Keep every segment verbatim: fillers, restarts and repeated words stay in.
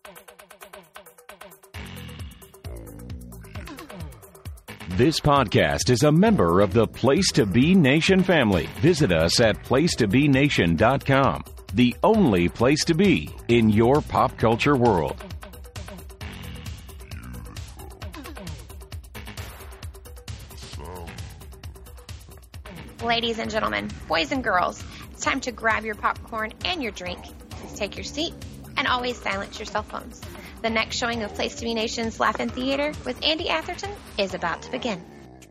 This podcast is a member of the Place to Be Nation family. Visit us at place to be nation dot com, the only place to be in your pop culture world. Ladies and gentlemen, boys and girls, it's time to grab your popcorn and your drink. Please take your seat and always silence your cell phones. The next showing of Place to Be Nation's Laugh-In Theater with Andy Atherton is about to begin.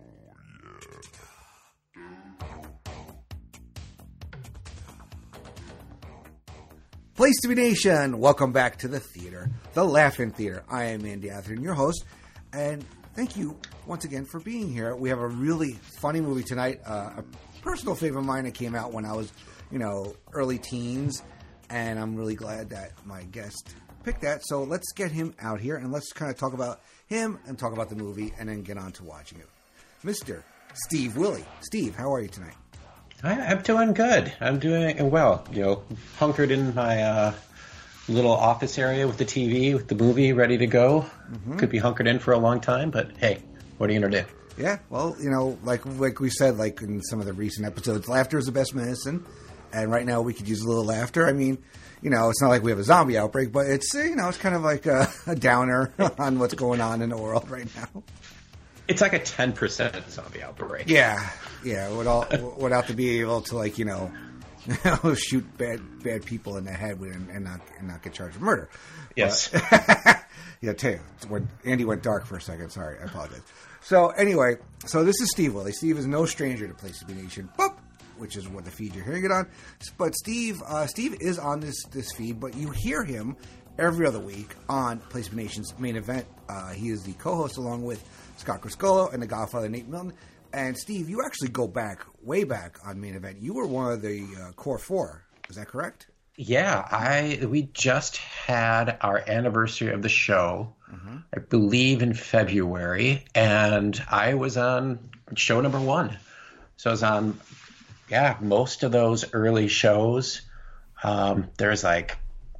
Place to Be Nation, welcome back to the theater, the Laugh-In Theater. I am Andy Atherton, your host, and thank you once again for being here. We have a really funny movie tonight, uh, a personal favorite of mine that came out when I was, you know, early teens, and I'm really glad that my guest pick that. So let's get him out here and let's kind of talk about him and talk about the movie and then get on to watching it. Mister Steve Willey. Steve, how are you tonight? I, I'm doing good. I'm doing well. You know, hunkered in my uh, little office area with the T V, with the movie ready to go. Mm-hmm. Could be hunkered in for a long time, but hey, what are you going to do? Yeah, well, you know, like like we said, like in some of the recent episodes, laughter is the best medicine. And right now we could use a little laughter. I mean, you know, it's not like we have a zombie outbreak, but it's, you know, it's kind of like a, a downer on what's going on in the world right now. It's like a ten percent zombie outbreak. Yeah, yeah, without, without to be able to, like, you know, shoot bad bad people in the head and, and not and not get charged with murder. Yes. But, yeah, tell you, when Andy went dark for a second. Sorry, I apologize. So anyway, so this is Steve Willey. Steve is no stranger to Place to Be Nation. Boop! Which is what the feed you're hearing it on. But Steve uh, Steve is on this, this feed, but you hear him every other week on Place to Be Nation's Main Event. Uh, he is the co-host along with Scott Criscolo and the Godfather Nate Milton. And Steve, you actually go back, way back on Main Event. You were one of the uh, core four. Is that correct? Yeah, I we just had our anniversary of the show, mm-hmm. I believe in February, and I was on show number one. So I was on... Yeah, most of those early shows, um, there's like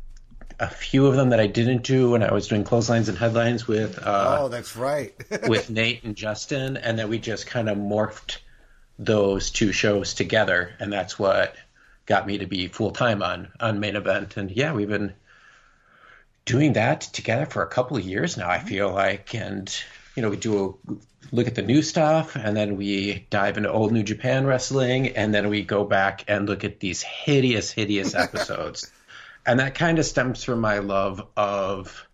a few of them that I didn't do when I was doing Clotheslines and Headlines with uh, oh, that's right. with Nate and Justin, and then we just kind of morphed those two shows together, and that's what got me to be full time on on Main Event. And yeah, we've been doing that together for a couple of years now, I feel like, and you know, we do a look at the new stuff, and then we dive into old New Japan wrestling, and then we go back and look at these hideous, hideous episodes. And that kind of stems from my love of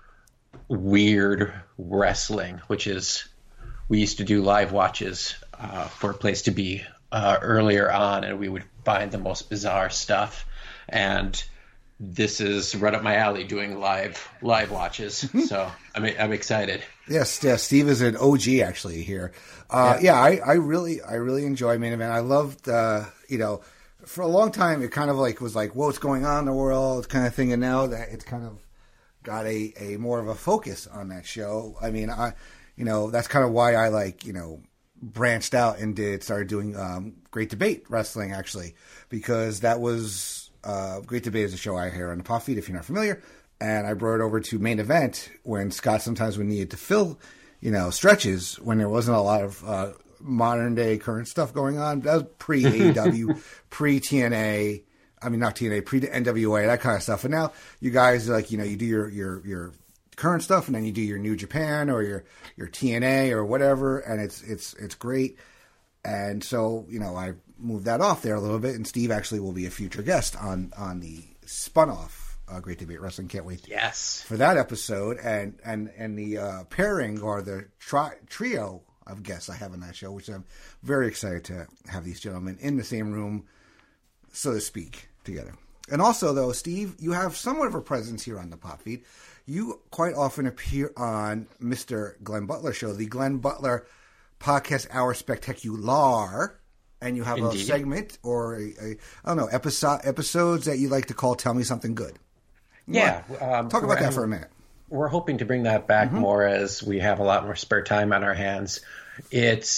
weird wrestling, which is we used to do live watches uh, for a Place to Be uh, earlier on, and we would find the most bizarre stuff. And this is right up my alley, doing live live watches. So I'm I'm excited. Yes, yes. Steve is an O G actually here. Uh, yeah, yeah I, I really I really enjoy Main Event. I loved uh, you know, for a long time it kind of like was like what's going on in the world kind of thing, and now that it's kind of got a, a more of a focus on that show. I mean, I you know that's kind of why I like you know branched out and did started doing um, Great Debate Wrestling actually, because that was. Uh, Great Debate is a show I hear on the Pop Feed, if you're not familiar. And I brought it over to Main Event when Scott sometimes would need to fill, you know, stretches when there wasn't a lot of uh, modern day current stuff going on. That was pre-A E W, pre-T N A. I mean, not T N A, pre-N W A, that kind of stuff. And now you guys, like, you know, you do your, your, your current stuff and then you do your New Japan or your, your T N A or whatever. And it's, it's, it's great. And so, you know, I moved that off there a little bit, and Steve actually will be a future guest on, on the spun-off uh, Great Debate Wrestling. Can't wait yes. for that episode. And and, and the uh, pairing or the tri- trio of guests I have on that show, which I'm very excited to have these gentlemen in the same room, so to speak, together. And also, though, Steve, you have somewhat of a presence here on the Pop Feed. You quite often appear on Mister Glenn Butler show, the Glenn Butler Podcast Hour Spectacular, and you have Indeed. a segment or a, a I don't know episode episodes that you like to call "Tell Me Something Good." Yeah, um, talk about that for a minute. We're hoping to bring that back mm-hmm. more as we have a lot more spare time on our hands. It's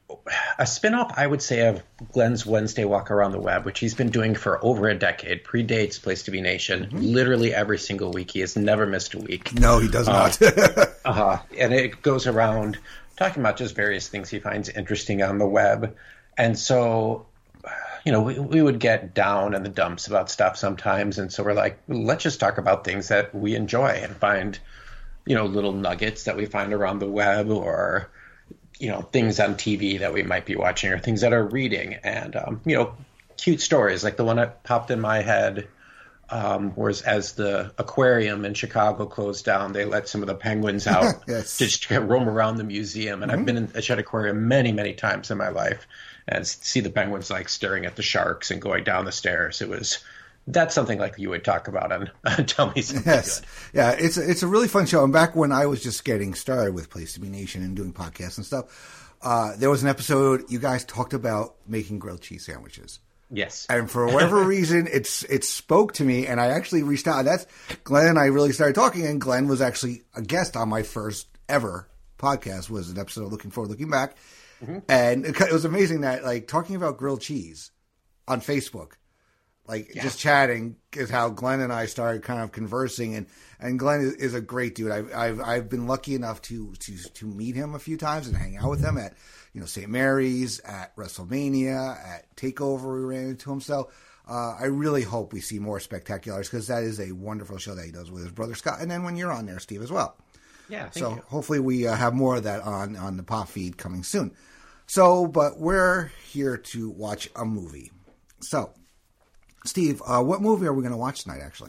a spinoff, I would say, of Glenn's Wednesday Walk Around the Web, which he's been doing for over a decade, predates Place to Be Nation. Mm-hmm. Literally every single week. He has never missed a week. No, he does not. uh, uh, and it goes around talking about just various things he finds interesting on the web. And so, you know, we, we would get down in the dumps about stuff sometimes. And so we're like, let's just talk about things that we enjoy and find, you know, little nuggets that we find around the web, or you know, things on T V that we might be watching, or things that are reading, and, um, you know, cute stories. Like the one that popped in my head um, was as the aquarium in Chicago closed down, they let some of the penguins out yes. to just roam around the museum. And mm-hmm. I've been in a Shedd Aquarium many, many times in my life, and see the penguins like staring at the sharks and going down the stairs. It was... That's something like you would talk about on, on Tell Me Something yes. Good. Yeah, it's a, it's a really fun show. And back when I was just getting started with Place to Be Nation and doing podcasts and stuff, uh, there was an episode you guys talked about making grilled cheese sandwiches. Yes. And for whatever reason, it's it spoke to me, and I actually reached out. That's Glenn and I really started talking, and Glenn was actually a guest on my first ever podcast, was an episode of Looking Forward, Looking Back. Mm-hmm. And it, it was amazing that, like, talking about grilled cheese on Facebook, Like yeah. just chatting is how Glenn and I started kind of conversing, and, and Glenn is, is a great dude. I've, I've I've been lucky enough to to to meet him a few times and hang out with him at you know Saint Mary's, at WrestleMania, at Takeover. We ran into him. So uh, I really hope we see more Spectaculars, because that is a wonderful show that he does with his brother Scott, and then when you're on there, Steve, as well. Yeah. Thank so you. hopefully we uh, have more of that on on the pop feed coming soon. So, but we're here to watch a movie. So. Steve, uh, what movie are we going to watch tonight, actually?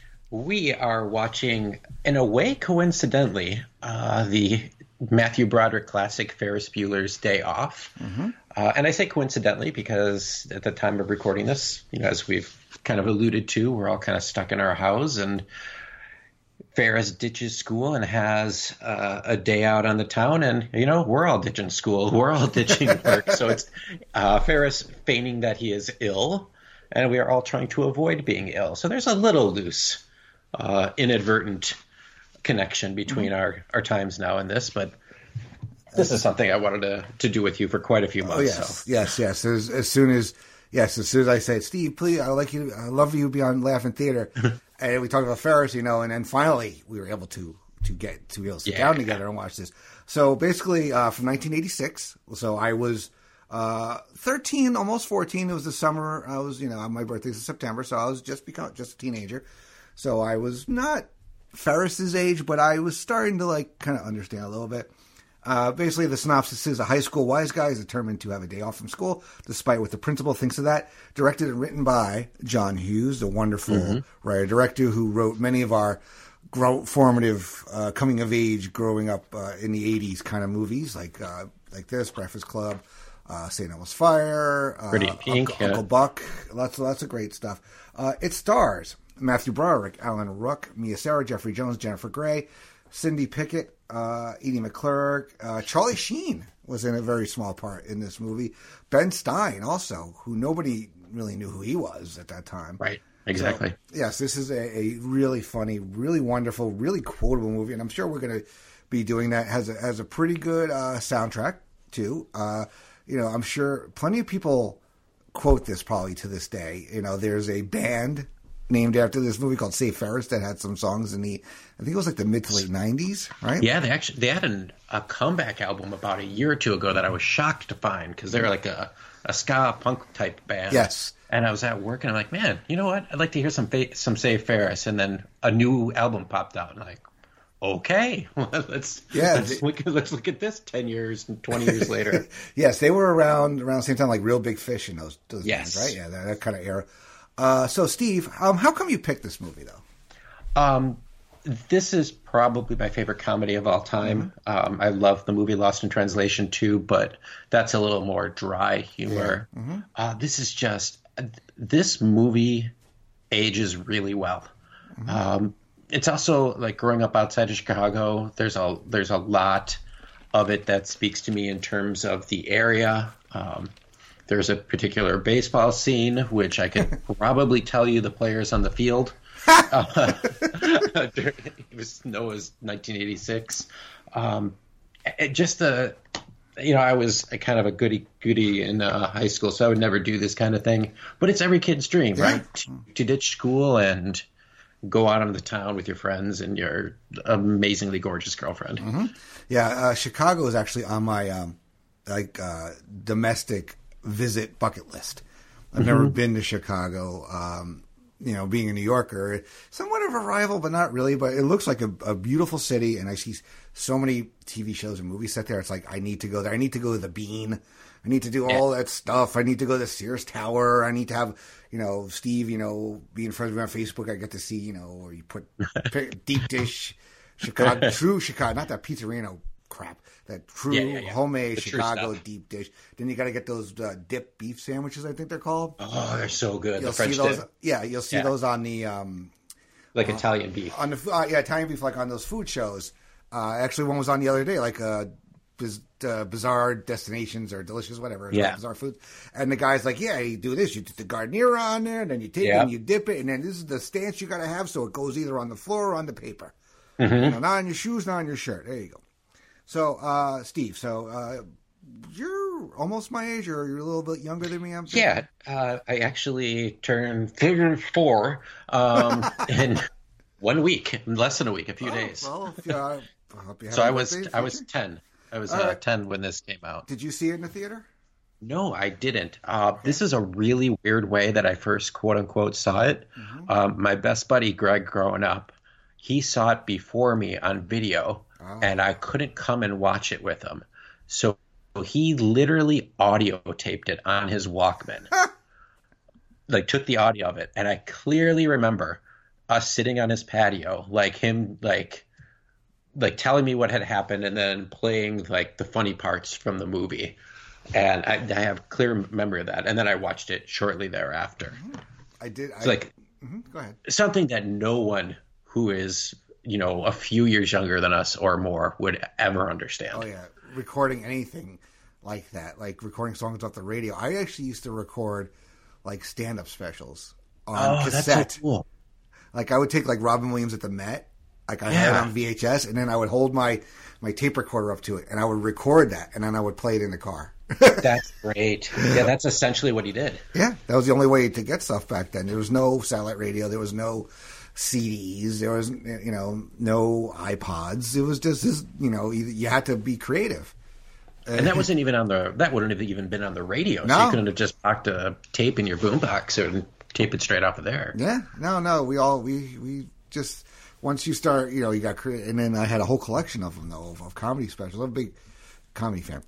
We are watching, in a way, coincidentally, uh, the Matthew Broderick classic Ferris Bueller's Day Off. Mm-hmm. Uh, and I say coincidentally because at the time of recording this, you know, as we've kind of alluded to, we're all kind of stuck in our house, and Ferris ditches school and has uh, a day out on the town, and, you know, we're all ditching school. We're all ditching work. So it's uh, Ferris feigning that he is ill, and we are all trying to avoid being ill. So there's a little loose, uh, inadvertent connection between mm-hmm. our, our times now and this. But this is something I wanted to, to do with you for quite a few months. Oh, yes, so. yes, yes. As, as soon as yes, as soon as I say, Steve, please, I like you. I love you to be on Laughing Theater, and we talked about Ferris, you know, and then finally we were able to to get to be able to sit yeah. down together and watch this. So basically, uh, from nineteen eighty-six. So I was. Uh, thirteen, almost fourteen. It was the summer. I was, you know, my birthday's in September, so I was just become just a teenager. So I was not Ferris's age, but I was starting to like kind of understand a little bit. Uh, basically, the synopsis is a high school wise guy is determined to have a day off from school, despite what the principal thinks of that. Directed and written by John Hughes, the wonderful mm-hmm. writer-director who wrote many of our grow- formative uh, coming of age, growing up uh, in the eighties kind of movies, like uh, like this, Breakfast Club. Uh, Saint Elmo's Fire, uh, Pretty Pink, Uncle, yeah. Uncle Buck, lots, lots of great stuff. Uh, it stars Matthew Broderick, Alan Ruck, Mia Sara, Jeffrey Jones, Jennifer Grey, Cindy Pickett, uh, Edie McClurg, uh, Charlie Sheen was in a very small part in this movie. Ben Stein also, who nobody really knew who he was at that time. Right, exactly. So, yes, this is a, a really funny, really wonderful, really quotable movie, and I'm sure we're going to be doing that. Has a, has a pretty good uh, soundtrack, too. Uh, You know, I'm sure plenty of people quote this probably to this day. You know, there's a band named after this movie called Save Ferris that had some songs in the, I think it was like the mid to late nineties, right? Yeah, they actually they had an, a comeback album about a year or two ago that I was shocked to find, because they're like a, a ska punk type band. Yes. And I was at work and I'm like, man, you know what? I'd like to hear some fa- some Save Ferris. And then a new album popped out, and I'm like, okay, well, let's yeah, let's, they, look, let's look at this ten years and twenty years later. Yes, they were around around the same time, like Real Big Fish and those, those yes. bands, right? Yeah, that, that kind of era. Uh, so, Steve, um, how come you picked this movie, though? Um, this is probably my favorite comedy of all time. Mm-hmm. Um, I love the movie Lost in Translation too, but that's a little more dry humor. Yeah. Mm-hmm. Uh, this is just this movie ages really well. Mm-hmm. Um, It's also like growing up outside of Chicago. There's a there's a lot of it that speaks to me in terms of the area. Um, there's a particular baseball scene which I could probably tell you the players on the field. uh, it was Noah's nineteen eighty-six. Um, it just the you know, I was a kind of a goody goody in uh, high school, so I would never do this kind of thing. But it's every kid's dream, Yeah. right? To, to ditch school and go out into the town with your friends and your amazingly gorgeous girlfriend. Mm-hmm. Yeah, uh, Chicago is actually on my um, like uh, domestic visit bucket list. I've mm-hmm. never been to Chicago. Um, you know, being a New Yorker, somewhat of a rival, but not really. But it looks like a, a beautiful city, and I see so many T V shows and movies set there. It's like, I need to go there. I need to go to the Bean. I need to do all yeah. that stuff. I need to go to the Sears Tower. I need to have, you know, Steve, you know, being friends with me on Facebook. I get to see, you know, where you put deep dish Chicago, true Chicago, not that Pizzerino crap. That true yeah, yeah, yeah. homemade the Chicago deep dish. Then you got to get those uh, dip beef sandwiches, I think they're called. Oh, they're so good. You'll the French see those. dip. Yeah, you'll see yeah. those on the um, like uh, Italian beef. On the uh, yeah, Italian beef, like on those food shows. Uh, actually, one was on the other day, like uh, biz, uh, bizarre destinations or delicious whatever. Yeah, like bizarre foods. And the guy's like, "Yeah, you do this. You put the gardenia on there, and then you take yep. it and you dip it, and then this is the stance you got to have, so it goes either on the floor or on the paper. Mm-hmm. You know, not on your shoes, not on your shirt. There you go." So, uh, Steve, so uh, you're almost my age, or you're a little bit younger than me? I'm yeah, uh, I actually turned thirty-four um, in one week, less than a week, a few oh, days. Well, if you, uh, I hope you so I was I was ten. I was uh, right. ten when this came out. Did you see it in the theater? No, I didn't. Uh, this is a really weird way that I first quote unquote saw it. Mm-hmm. Um, my best buddy Greg, growing up, he saw it before me on video. Oh. And I couldn't come and watch it with him. So he literally audio taped it on his Walkman. Like, took the audio of it. And I clearly remember us sitting on his patio, like him, like, like telling me what had happened and then playing, like, the funny parts from the movie. And I, I have clear memory of that. And then I watched it shortly thereafter. I did. It's I, like, mm-hmm, go ahead. Something that no one who is, you know, a few years younger than us or more would ever understand. Oh, yeah. Recording anything like that, like recording songs off the radio. I actually used to record, like, stand-up specials on oh, cassette. That's so cool. Like, I would take, like, Robin Williams at the Met. Like, I yeah. had it on V H S, and then I would hold my, my tape recorder up to it, and I would record that, and then I would play it in the car. That's great. Yeah, that's essentially what he did. Yeah, that was the only way to get stuff back then. There was no satellite radio. There was no C Ds. There was, you know, no iPods. It was just, you know, you had to be creative. And that wasn't even on the, that wouldn't have even been on the radio. No. So you couldn't have just locked a tape in your boombox and tape it straight off of there. Yeah, no, no. We all, we, we just, once you start, you know, you got creative. And then I had a whole collection of them, though, of, of comedy specials. I'm a big comedy fan.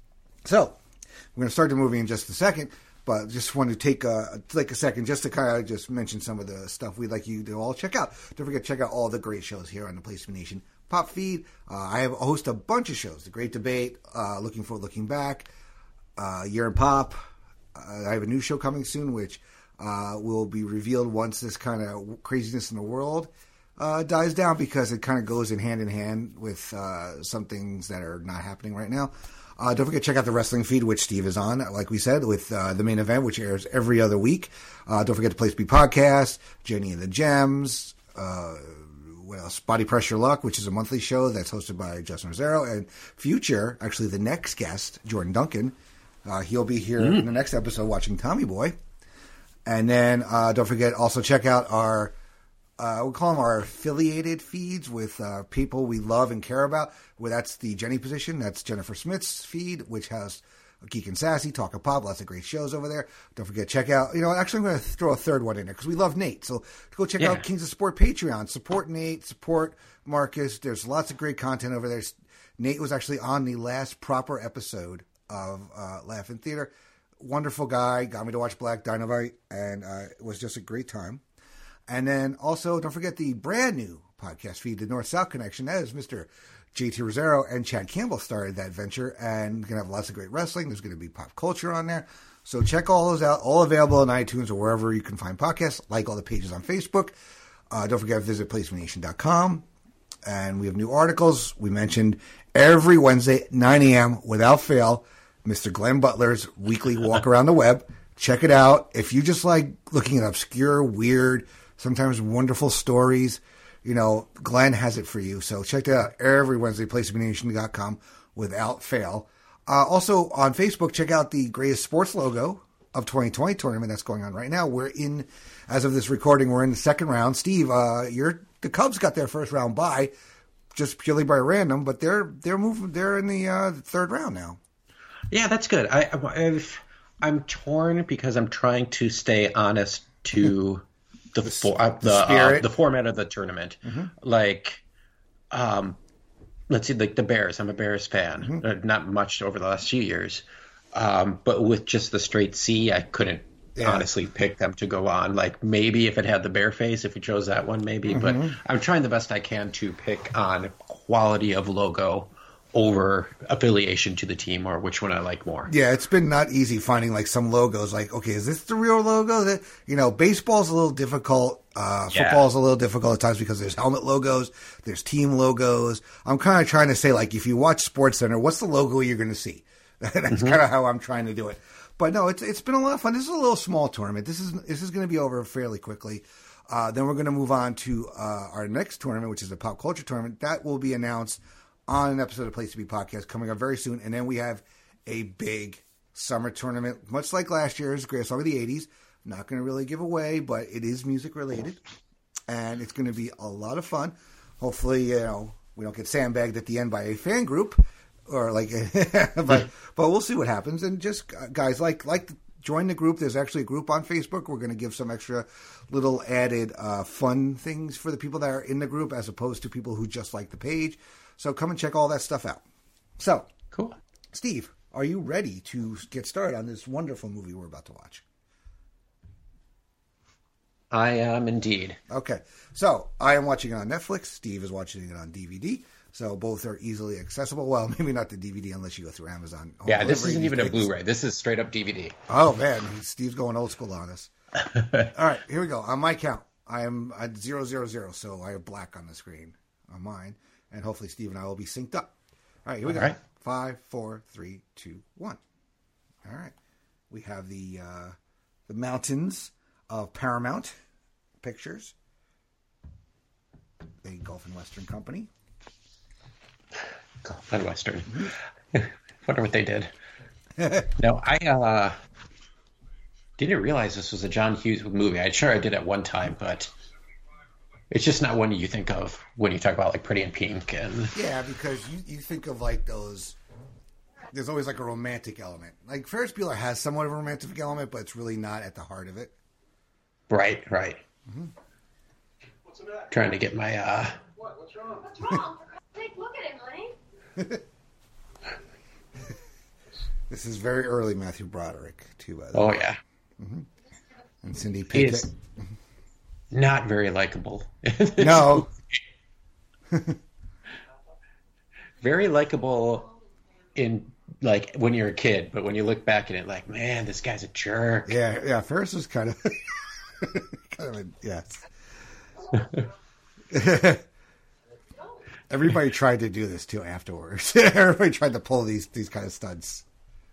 So, we're going to start the movie in just a second. But just want to take a, take a second just to kind of just mention some of the stuff we'd like you to all check out. Don't forget to check out all the great shows here on the Place to Be Nation Pop Feed. Uh, I have host a bunch of shows. The Great Debate, uh, Looking Forward, Looking Back, uh, Year in Pop. Uh, I have a new show coming soon, which uh, will be revealed once this kind of craziness in the world uh, dies down, because it kind of goes in hand in hand with uh, some things that are not happening right now. Uh, don't forget to check out the wrestling feed, which Steve is on, like we said, with uh, the main event, which airs every other week. Uh, don't forget the Place to Be podcast, Jenny and the Gems, uh, what else? Body Pressure Luck, which is a monthly show that's hosted by Justin Rosero, and future, actually the next guest, Jordan Duncan. Uh, he'll be here mm. in the next episode watching Tommy Boy. And then uh, don't forget, also check out our, uh, we'll call them our affiliated feeds with uh, people we love and care about. Well, that's the Jenny position. That's Jennifer Smith's feed, which has Geek and Sassy, Talk of Pop, lots of great shows over there. Don't forget, check out, you know, actually I'm going to throw a third one in there because we love Nate. So go check yeah. out Kings of Sport Patreon. Support Nate, support Marcus. There's lots of great content over there. Nate was actually on the last proper episode of uh, Laugh-In Theater. Wonderful guy. Got me to watch Black Dynamite, and uh, it was just a great time. And then also, don't forget the brand new podcast feed, the North-South Connection. That is Mister J T Rosero and Chad Campbell started that venture, and we're going to have lots of great wrestling. There's going to be pop culture on there. So check all those out, all available on iTunes or wherever you can find podcasts. Like all the pages on Facebook. Uh, don't forget to visit place to be nation dot com. And we have new articles. We mentioned every Wednesday, nine a.m. without fail, Mister Glenn Butler's weekly walk around the web. Check it out. If you just like looking at obscure, weird, sometimes wonderful stories, you know, Glenn has it for you. So check that out every Wednesday, place to be nation dot com without fail. Uh, also on Facebook, check out the Greatest Sports logo of twenty twenty tournament that's going on right now. We're in, as of this recording, we're in the second round. Steve, uh, you're the Cubs got their first round bye, just purely by random, but they're they're moving. They're in the uh, third round now. Yeah, that's good. I, I've, I'm torn because I'm trying to stay honest to the the, for, uh, the, the, uh, the format of the tournament. Mm-hmm. Like, um, let's see, like the Bears. I'm a Bears fan. Mm-hmm. Uh, not much over the last few years, um, but with just the straight C, I couldn't yeah. honestly pick them to go on. Like maybe if it had the bear face, if we chose that one, maybe. Mm-hmm. But I'm trying the best I can to pick on quality of logo over affiliation to the team, or which one I like more. Yeah, it's been not easy finding like some logos. Like, okay, is this the real logo? That you know, baseball's a little difficult. Uh, Yeah. Football's a little difficult at times because there's helmet logos, there's team logos. I'm kind of trying to say, like, if you watch SportsCenter, what's the logo you're going to see? That's mm-hmm. kind of how I'm trying to do it. But no, it's it's been a lot of fun. This is a little small tournament. This is this is going to be over fairly quickly. Uh, then we're going to move on to uh, our next tournament, which is the pop culture tournament. That will be announced on an episode of Place to Be podcast coming up very soon. And then we have a big summer tournament, much like last year's Greatest Song of the eighties. Not going to really give away, but it is music related. And it's going to be a lot of fun. Hopefully, you know, we don't get sandbagged at the end by a fan group. Or like, but but we'll see what happens. And just, guys, like, like join the group. There's actually a group on Facebook. We're going to give some extra little added uh, fun things for the people that are in the group as opposed to people who just like the page. So come and check all that stuff out. So, cool. Steve, are you ready to get started on this wonderful movie we're about to watch? I am indeed. Okay. So, I am watching it on Netflix. Steve is watching it on D V D. So, both are easally accessible. Well, maybe not the D V D unless you go through Amazon. Yeah, this isn't even a Blu-ray. This is straight up D V D. Oh, man. Steve's going old school on us. All right. Here we go. On my count, I am at zero, zero, zero. So, I have black on the screen on mine. And hopefully Steve and I will be synced up. All right, here we All go. Right. Five, four, three, two, one. All right. We have the uh, the mountains of Paramount Pictures, the Gulf and Western Company. Gulf and Western. Mm-hmm. Wonder what they did. No, I uh, didn't realize this was a John Hughes movie. I'm sure I did at one time, but it's just not one you think of when you talk about like Pretty in Pink. And yeah, because you, you think of like those, there's always like a romantic element. Like Ferris Bueller has somewhat of a romantic element, but it's really not at the heart of it. Right, right. Mm-hmm. What's the matter? Trying to get my... Uh... What? What's wrong? What's wrong? Take a look at it, honey. This is very early Matthew Broderick, too, by the oh, way. Oh, yeah. Mm-hmm. And Cindy Pickett. Not very likable. No. Very likable in like when you're a kid, but when you look back at it, like, man, this guy's a jerk. Yeah, yeah. Ferris is kind of, kind of, a, yes. Everybody tried to do this too afterwards. Everybody tried to pull these these kind of stunts.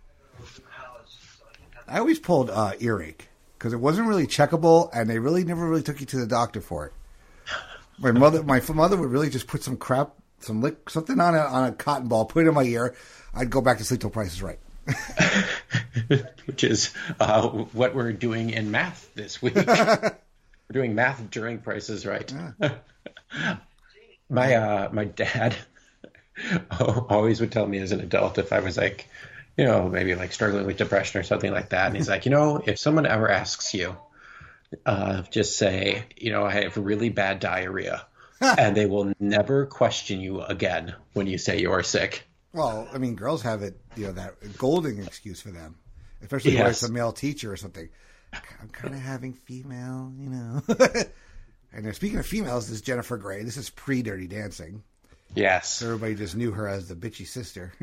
I always pulled uh, earache. Because it wasn't really checkable, and they really never really took you to the doctor for it. My mother, my mother would really just put some crap, some lick, something on a on a cotton ball, put it in my ear. I'd go back to sleep till Price is Right. Which is uh, what we're doing in math this week. We're doing math during Price is Right. Yeah. my uh, my dad always would tell me as an adult if I was like, you know, maybe like struggling with depression or something like that. And he's like, you know, if someone ever asks you, uh, just say, you know, I have really bad diarrhea. And they will never question you again when you say you're sick. Well, I mean, girls have it, you know, that golden excuse for them. Especially yes. when it's a male teacher or something. I'm kind of having female, you know. And then speaking of females, this is Jennifer Grey. This is pre-Dirty Dancing. Yes. So everybody just knew her as the bitchy sister.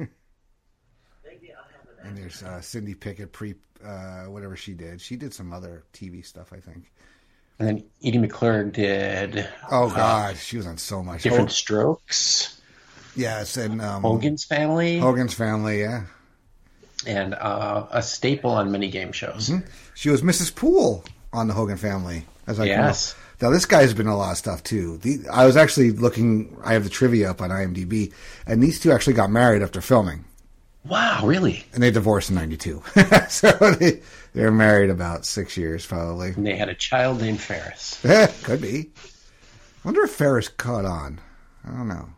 And there's uh, Cindy Pickett, pre uh, whatever she did. She did some other T V stuff, I think. And then Edie McClure did. Oh God, uh, she was on so much. Different Strokes. Yes, and um, Hogan's Family. Hogan's Family, yeah. And uh, a staple on many game shows. Mm-hmm. She was Missus Poole on the Hogan Family, as I yes. Now this guy's been in a lot of stuff too. The, I was actually looking. I have the trivia up on IMDb, and these two actually got married after filming. Wow, really? And they divorced in ninety-two. So they, they were married about six years, probably. And they had a child named Ferris. Could be. I wonder if Ferris caught on. I don't know.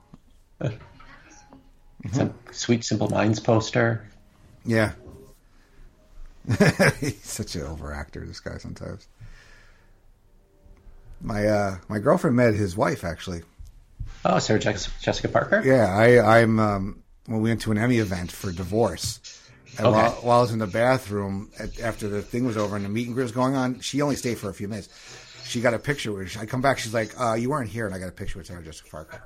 Some Sweet Simple Minds poster. Yeah. He's such an overactor, this guy, sometimes. My uh, my girlfriend met his wife, actually. Oh, Sarah Jessica Parker? Yeah, I, I'm. Um, when we went to an Emmy event for Divorce, and Okay. while, while I was in the bathroom at, after the thing was over and the meet and greet was going on, she only stayed for a few minutes. She got a picture with her. I come back, she's like, uh, "You weren't here," and I got a picture with Sarah Jessica Parker.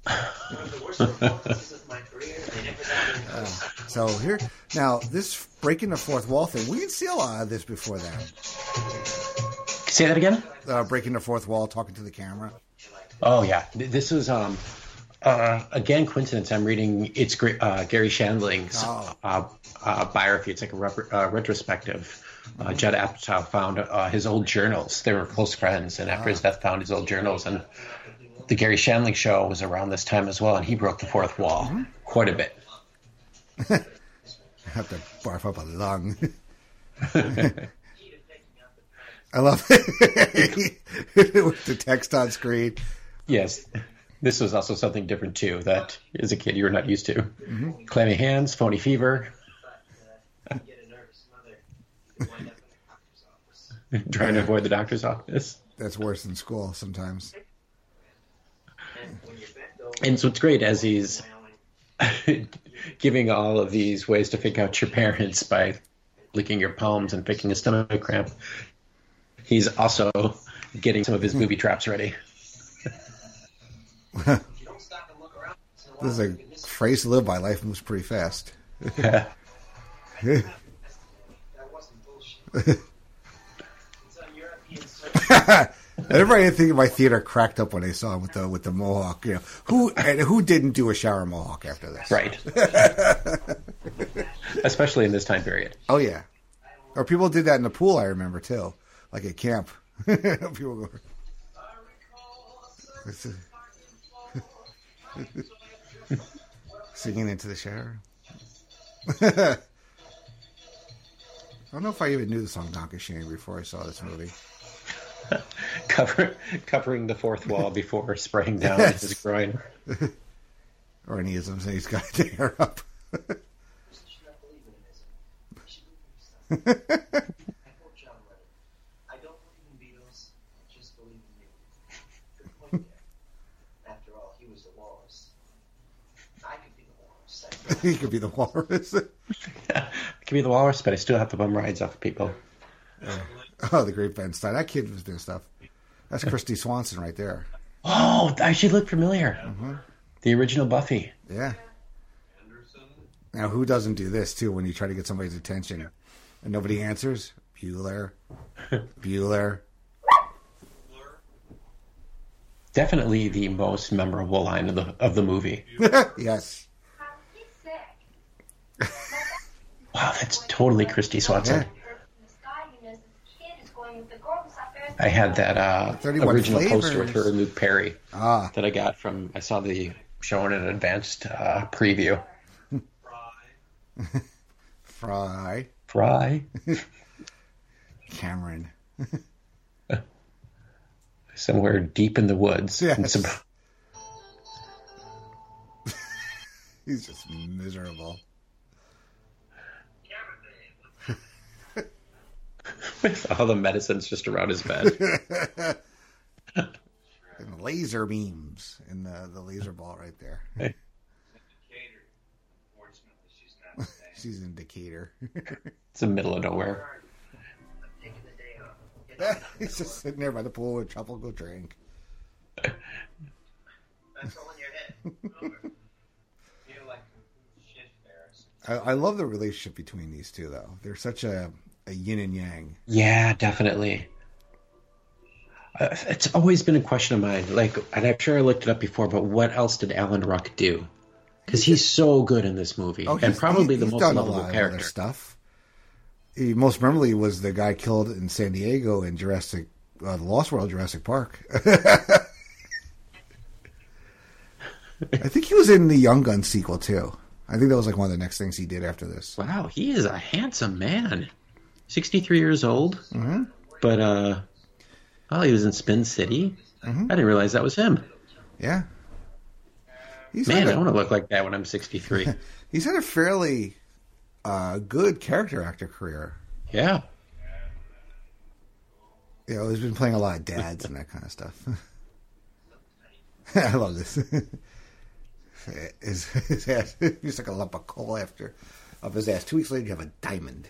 uh, so here now, this breaking the fourth wall thing, we didn't see a lot of this before then. Say that again? Uh, breaking the fourth wall, talking to the camera. Oh, yeah. This was, um, uh, again, coincidence. I'm reading it's uh, Gary Shandling's Oh. uh, uh, biography. It's like a rep- uh, retrospective. Uh, Judd Apatow found uh, his old journals. They were close friends, and after his death, found his old journals. And the Gary Shandling show was around this time as well, and he broke the fourth wall mm-hmm. quite a bit. I have to barf up a lung. I love it. With the text on screen. Yes. This was also something different, too, that as a kid you were not used to. Mm-hmm. Clammy hands, phony fever. Trying to avoid the doctor's office. That's worse than school sometimes. And so it's great as he's giving all of these ways to fake out your parents by licking your palms and faking a stomach cramp. He's also getting some of his booby traps ready. This is a phrase to live by. Life moves pretty fast. Everybody I think in my theater cracked up when they saw him with the with the mohawk. You know, who and who didn't do a shower mohawk after this? Right. Especially in this time period. Oh yeah. Or people did that in the pool. I remember too, like at camp. People go. Singing into the shower. I don't know if I even knew the song Donkey Shane before I saw this movie. Cover, covering the fourth wall before spraying down yes. his groin. Or any of them say he's got to hair up. He could be the walrus. I could be the walrus, but I still have to bum rides off of people. Yeah. Oh, the great Ben Stein. That kid was doing stuff. That's Christy Swanson right there. Oh, I should look familiar. Mm-hmm. The original Buffy. Yeah. Now, who doesn't do this, too, when you try to get somebody's attention and nobody answers? Bueller. Bueller. Definitely the most memorable line of the of the movie. Yes. Wow, that's totally Christy Swanson. Yeah. I had that uh, original flavors. poster with her and Luke Perry ah. that I got from, I saw the show in an advanced uh, preview. Fry. Fry. Cameron. Somewhere deep in the woods. Yes. Some... He's just miserable. With all the medicines just around his bed. And laser beams in the, the laser ball right there. She's in Decatur. It's the middle of nowhere. He's just sitting there by the pool with a tropical drink. That's all in your head. Feel like shit, Ferris. I, I love the relationship between these two, though. They're such a, a yin and yang. Yeah, definitely. Uh, it's always been a question of mine. Like, and I'm sure I looked it up before, but what else did Alan Ruck do? Because he's so good in this movie, oh, and probably he, the most done lovable a lot character. Of other stuff. He most memorably was the guy killed in San Diego in Jurassic, uh, the Lost World, Jurassic Park. I think he was in the Young Gun sequel too. I think that was like one of the next things he did after this. Wow, he is a handsome man. sixty-three years old. Mm-hmm. But, uh, oh, he was in Spin City. Mm-hmm. I didn't realize that was him. Yeah. He's Man, a, I want to look like that when I'm sixty-three. He's had a fairly uh, good character actor career. Yeah. You know, he's been playing a lot of dads and that kind of stuff. I love this. his, his ass, he's like a lump of coal after up his ass. Two weeks later, you have a diamond.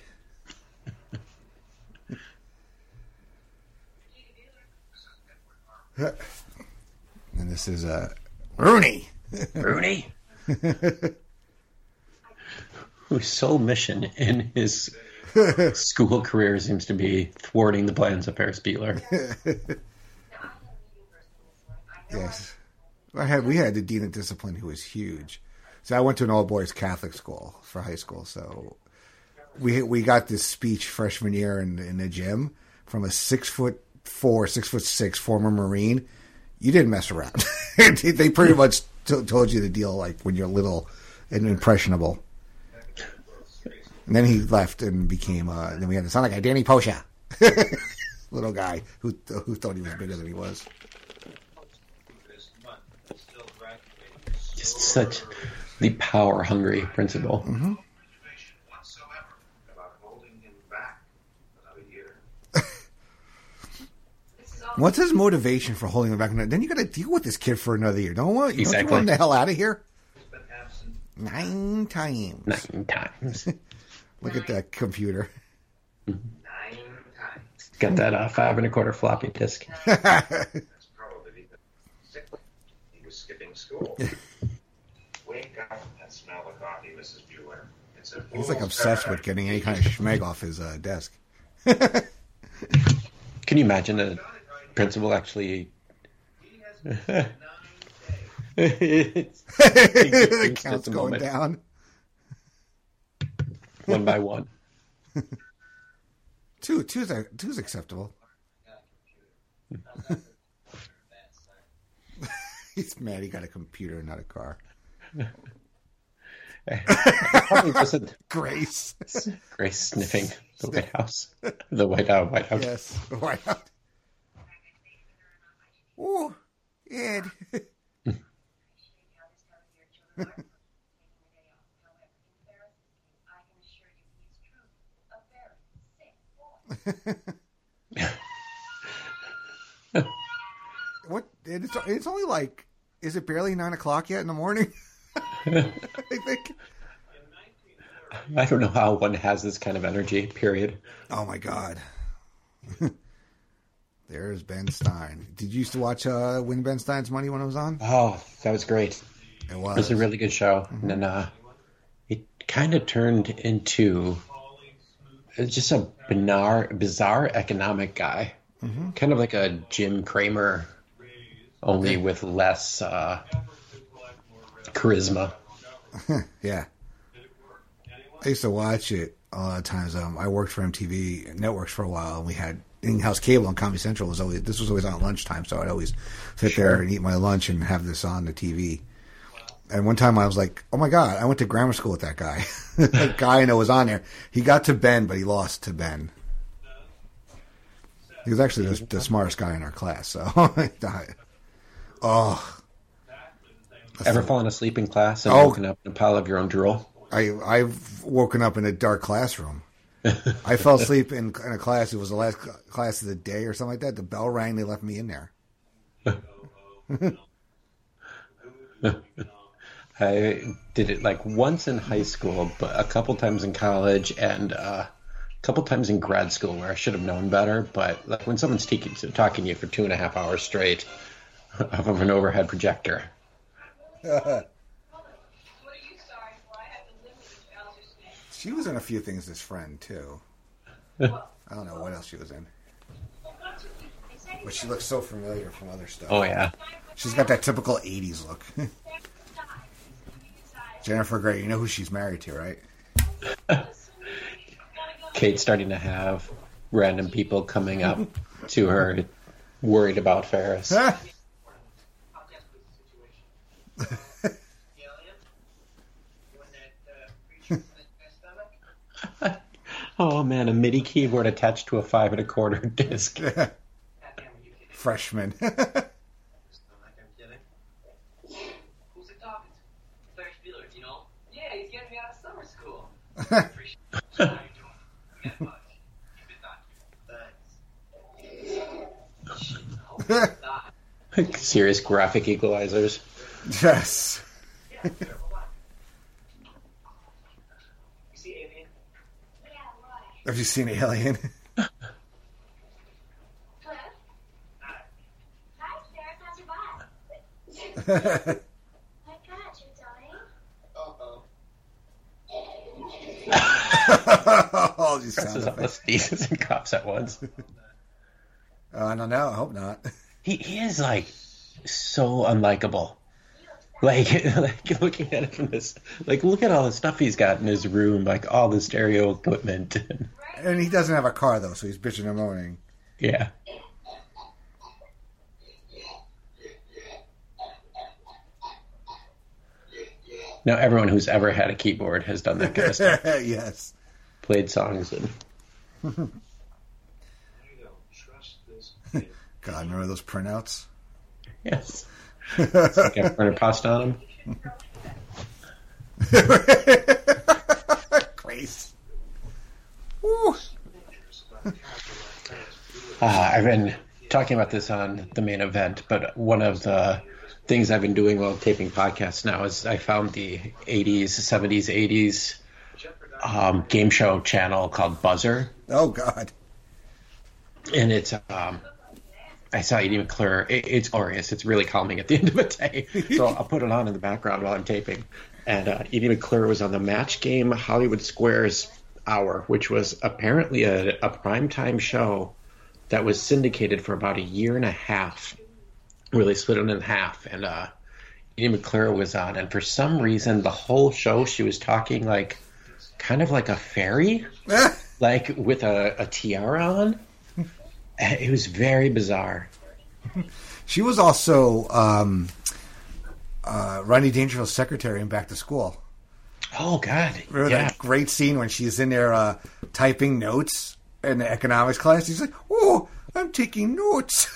And this is uh, Rooney. Rooney. Whose sole mission in his school career seems to be thwarting the plans of Ferris Bueller. Yes. I had we had the dean of discipline who was huge. So I went to an all boys Catholic school for high school. So we we got this speech freshman year in, in the gym from a six foot four, six foot six former Marine. You didn't mess around. They pretty much t- told you the deal like when you're little and impressionable. And then he left and became. Uh, then we had the sound like a Danny Posha, little guy who who thought he was bigger than he was. Just such the power-hungry principal. Mm-hmm. What's his motivation for holding him back? Then you got to deal with this kid for another year. Don't want you exactly. don't want him the hell out of here. Nine times. Nine times. Look at that computer. Nine times. Got that uh, five and a quarter floppy disk. That's probably because he was skipping school. Wake up and smell the coffee, Missus Bueller. It's a He's like obsessed with getting any kind of schmeg off his uh, desk. Can you imagine a principal actually? it's, the count's going moment. down. One by one. Two, two's, two's acceptable. He's mad he got a computer, not a car. Probably wasn't Grace. Grace sniffing the White House. The White House. White House. Yes, the White House. Oh, Ed. What? It's, it's only like, is it barely nine o'clock yet in the morning? I think. I don't know how one has this kind of energy, period. Oh, my God. There's Ben Stein. Did you used to watch uh, Win Ben Stein's Money when it was on? Oh, that was great. It was. It was a really good show. Mm-hmm. And then uh, it kind of turned into just a bizarre, bizarre economic guy. Mm-hmm. Kind of like a Jim Cramer, only yeah. with less uh, charisma. Yeah. I used to watch it a lot of times. Um, I worked for M T V Networks for a while, and we had in-house cable on Comedy Central. Was always this was always on at lunchtime, so I'd always sit sure. there and eat my lunch and have this on the T V. And one time I was like, "Oh my God!" I went to grammar school with that guy. That guy I know was on there. He got to Ben, but he lost to Ben. He was actually the, the smartest guy in our class. So, oh, ever fallen asleep in class and oh. woken up in a pile of your own drool? I, I've woken up in a dark classroom. I fell asleep in, in a class. It was the last class of the day or something like that. The bell rang. They left me in there. I did it like once in high school, but a couple times in college and uh, a couple times in grad school where I should have known better. But like when someone's te- talking to you for two and a half hours straight off of an overhead projector. She was in a few things this friend, too. I don't know what else she was in. But she looks so familiar from other stuff. Oh, yeah. She's got that typical eighties look. Jennifer Grey, you know who she's married to, right? Kate's starting to have random people coming up to her worried about Ferris. Oh man, a MIDI keyboard attached to a five and a quarter disc. Freshman. Who's it talking to? Ferris Bueller, you know? Yeah, he's getting me out of summer school. Appreciate it. How you doing? Get much. Keep it not. Thanks. Serious graphic equalizers. Yes. Yeah, sure, why? You see Alien? Yeah, why? Have you seen Alien? Hello? Hi, Sarah. How's your butt? I got you, darling. Uh-oh. All these This sound is all the effects. sneezes and coughs at once. Uh, I don't know. I hope not. He, he is like so unlikable. Like, like looking at it from this, like look at all the stuff he's got in his room, like all the stereo equipment. And he doesn't have a car, though, so he's bitching and moaning. Yeah. Now everyone who's ever had a keyboard has done that kind of stuff. Yes. Played songs and I don't trust this kid. God, remember those printouts? yes. It's like a printer pasta on them. Grace. Woo. Uh, I've been talking about this on the main event, but one of the things I've been doing while taping podcasts now is I found the eighties, seventies, eighties um, game show channel called Buzzer. Oh, God. And it's, um, I saw Edie McClure. It, it's glorious. It's really calming at the end of the day. So I'll put it on in the background while I'm taping. And uh, Edie McClure was on the Match Game Hollywood Squares Hour, which was apparently a, a primetime show that was syndicated for about a year and a half, where they split it in half. And uh, Edie McClure was on. And for some reason, the whole show, she was talking like kind of like a fairy, like with a, a tiara on. It was very bizarre. She was also um, uh, Rodney Dangerfield's secretary in Back to School. Oh, God. Remember yeah. that great scene when she's in there uh, typing notes in the economics class? She's like, oh, I'm taking notes.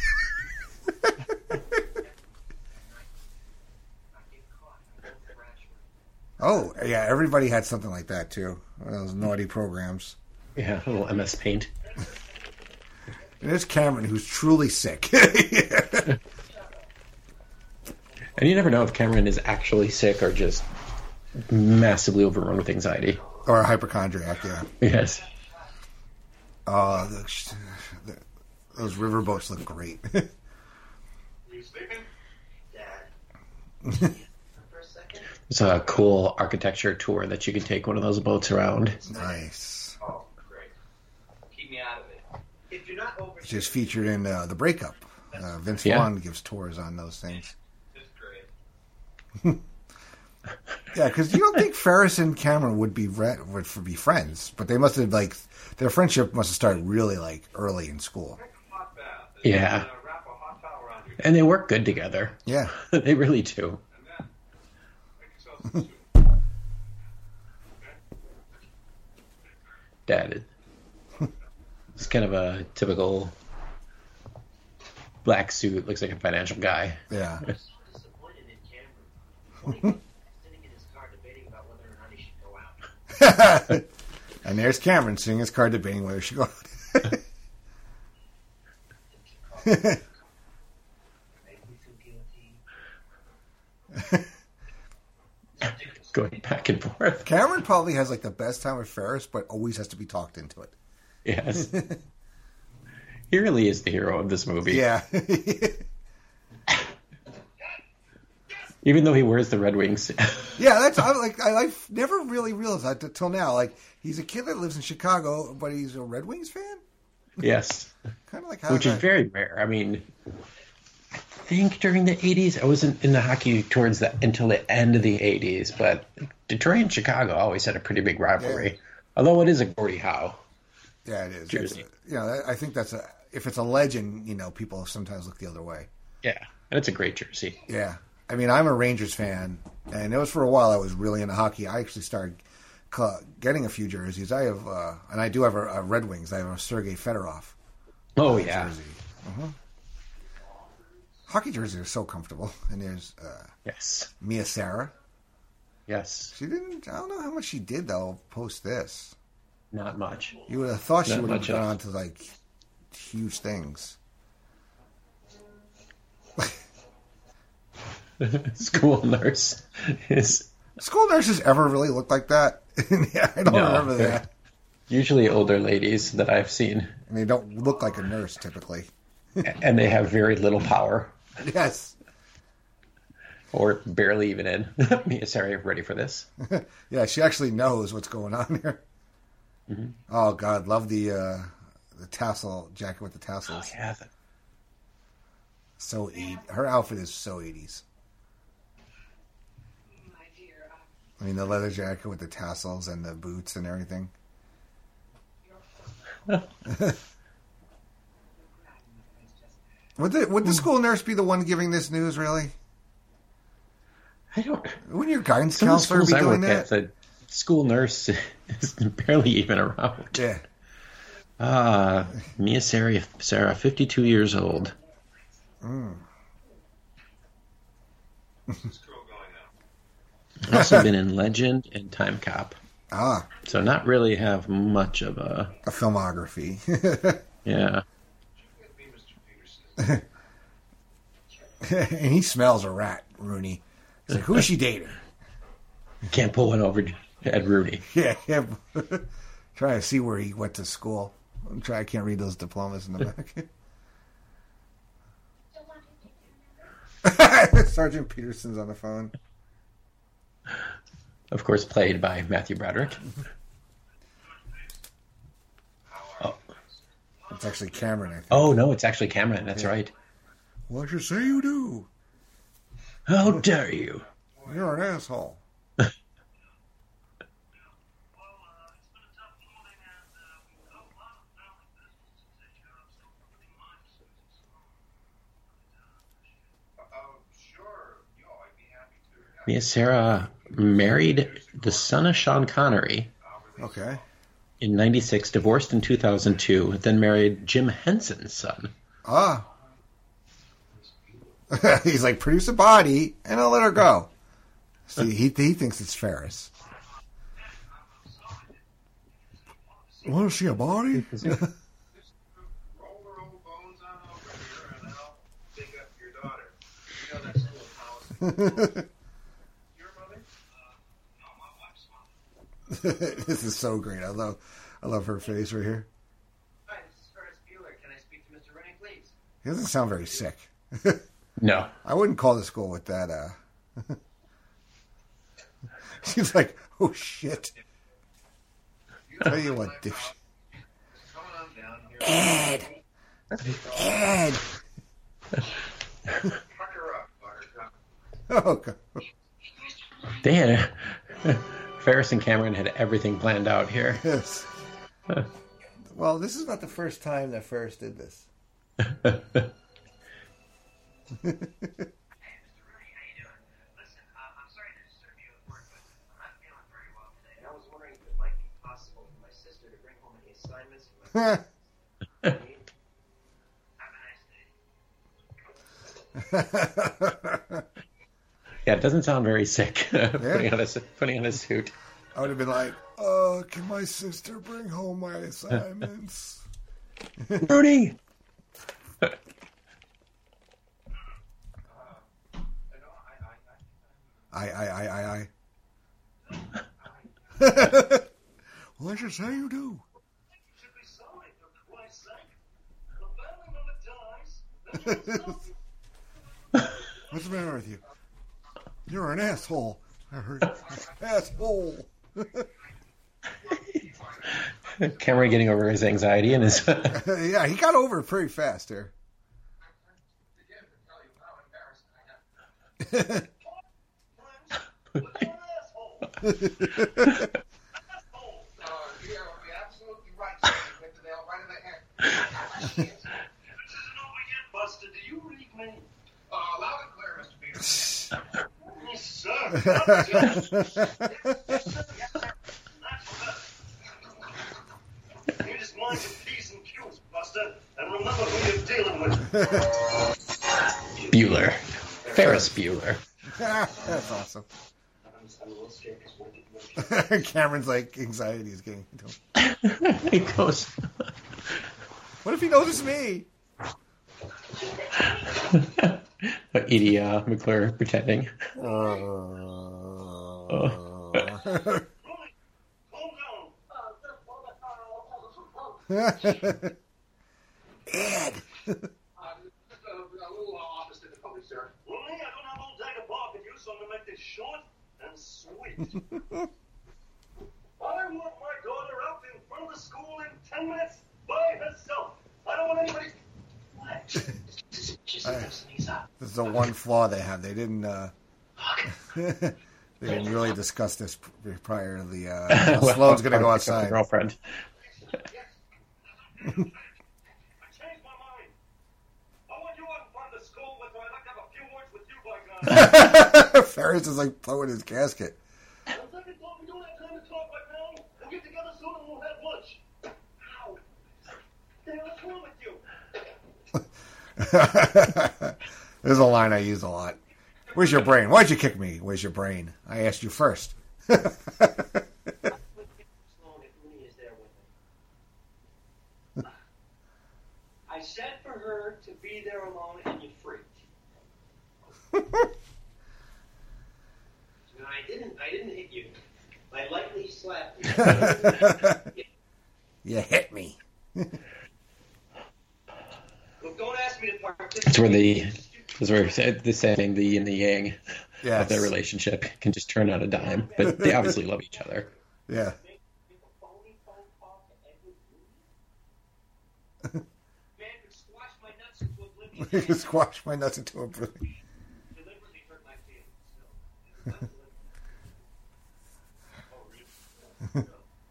Oh, yeah, everybody had something like that, too. One of those naughty programs. Yeah, a little M S Paint. And there's Cameron, who's truly sick. And you never know if Cameron is actually sick or just massively overrun with anxiety. Or a hypochondriac, yeah. Yes. Oh, the, the, those riverboats look great. You sleeping? Dad. For a second. It's a cool architecture tour that you can take one of those boats around. Nice. Oh, great. Keep me out of it. If you're not over Just featured in uh, The Breakup. Uh, Vince Yeah. Vaughn gives tours on those things. It's great. Yeah, because you don't think Ferris and Cameron would be re- would f- be friends, but they must have like their friendship must have started really like early in school. Hot bath. Yeah. Uh, wrap a hot towel around your And they work good together. Yeah, They really do. and then make yourself some soup. Dad. It's kind of a typical black suit, looks like a financial guy. yeah. I'm so disappointed in Cameron. Sitting in his car debating about whether or not he should go out. And there's Cameron sitting in his car debating whether she go. Make me feel guilty. Going back and forth. Cameron probably has like the best time with Ferris, but always has to be talked into it. Yes. He really is the hero of this movie. Yeah. Even though he wears the Red Wings. Yeah, that's I like. I like never really realized that until now. Like he's a kid that lives in Chicago, but he's a Red Wings fan. Yes. Kind of like how Which is that- very rare. I mean, I think during the eighties, I wasn't in the hockey towards the until the end of the eighties, but Detroit and Chicago always had a pretty big rivalry. Yeah. Although it is a Gordie Howe. Yeah, it is. Jersey. It's, you know, I think that's a if it's a legend, you know, people sometimes look the other way. Yeah. And it's a great jersey. Yeah. I mean, I'm a Rangers fan, and it was for a while I was really into hockey. I actually started getting a few jerseys. I have, uh, and I do have a, a Red Wings. I have a Sergei Fedorov. Oh yeah. Jersey. Uh-huh. Hockey jerseys are so comfortable. And there's uh, Yes. Mia Sarah. Yes. She didn't. I don't know how much she did though. Post this. Not much. You would have thought she Not would have much gone else. on to like huge things. School nurse is School nurses ever really look like that? Yeah, I don't No, remember they're- that. usually older ladies that I've seen, And they don't look like a nurse typically. and they have very little power, Yes. or barely even in. Mia Sarah, ready for this? Yeah, she actually knows what's going on here. Mm-hmm. Oh God, love the uh, the tassel jacket with the Oh tassels. yeah. that- So eight. Her outfit is so eighties. My dear, I mean, the leather jacket with the tassels and the boots and everything. Would the would the school nurse be the one giving this news? Really? I don't. Wouldn't your guidance Some of the counselor schools be I doing work at, that? the school nurse is barely even around. Yeah. Ah, Mia Sarah, Sarah, fifty-two years old. Mm. Scroll going up. Also been in Legend and Time Cop. Ah, So not really have much of a a filmography. yeah. With me, Mister Peterson. And he smells a rat, Rooney. He's like, who is she dating? Can't pull one over Ed Rooney. Yeah, yeah. Trying to see where he went to school. I'm trying. I can't read those diplomas in the back. Sergeant Peterson's on the phone. Of course, played by Matthew Broderick. Oh, It's actually Cameron, I think. oh no, it's actually Cameron. That's right. What you say you do? How dare you? You're an asshole. Oh, sure. Yo, I'd be happy to. Mia Sarah married the son of Sean Connery Okay. in ninety-six, divorced in two thousand two, then married Jim Henson's son. Ah. He's like, produce a body, and I'll let her go. See, he he thinks it's Ferris. Want to see a body? Roll her old bones on over here, and I'll dig up your daughter. You know that school policy. Your mother? Uh, no, my wife's mother. This is so great. I love, I love her face right here. Hi, this is Ferris Bueller. Can I speak to Mister Rennie, please? He doesn't sound very sick. No. I wouldn't call the school with that. Uh... She's like, oh shit. Tell you what, dick. Come on down here. Ed, Ed. Fuck her up, Buttercup. Oh God. They had Ferris and Cameron had everything planned out here. Yes. Well, this is not the first time that Ferris did this. Mister Rennie, how you doing? Listen, uh, I'm sorry to disturb you at work, but I'm not feeling very well today. And I was wondering if it might be possible for my sister to bring home any assignments for my Have a nice day. Yeah, it doesn't sound very sick. putting, on a, putting on a suit. I would have been like, uh, can my sister bring home my assignments? Rooney! I, I, I, I, I. What should say you do? Should be sorry, for Christ's sake. The family member dies. What's the matter with you? You're an asshole. I heard asshole. Cameron getting over his anxiety and his. Yeah, he got over it pretty fast there. What an asshole. Uh, yeah, you're absolutely right. You hit the nail right in the head. This isn't over yet, Buster. Do you read me? Uh, loud and clear, Mister Peterson. Yes, sir. Yes, sir. Yes, sir. Bueller. Ferris Bueller. That's awesome. Cameron's like, anxiety is getting to him. He goes, what if he noticed me? but Edie uh, McClure pretending. Uh, Oh. Ed. And sweet. I want my daughter up in front of the school in ten minutes by herself. I don't want anybody. What? This is the one flaw they have. They didn't. Uh, they didn't really discuss this prior to the. Uh, well, Sloane's going to go outside. Girlfriend. I changed my mind. I want you up in front of the school with her. I'd like to have a few words with you, by God. Ferris is like blowing his casket. We don't have time to talk right now. We'll get together soon and we'll have lunch. Ow. What the hell is wrong with you? There's a line I use a lot. Where's your brain? Why'd you kick me? Where's your brain? I asked you first. I said for her to be there alone, and you freaked. No, I didn't. I didn't hit you. I lightly slapped you. You hit me. Look, don't ask me to participate. That's where the that's where the saying the yin and the yang Yes. of their relationship can just turn on a dime. But they obviously love each other. Yeah. Man could squash my nuts into oblivion. You can squash my nuts into a brilliant. Deliberately hurt my feelings. So.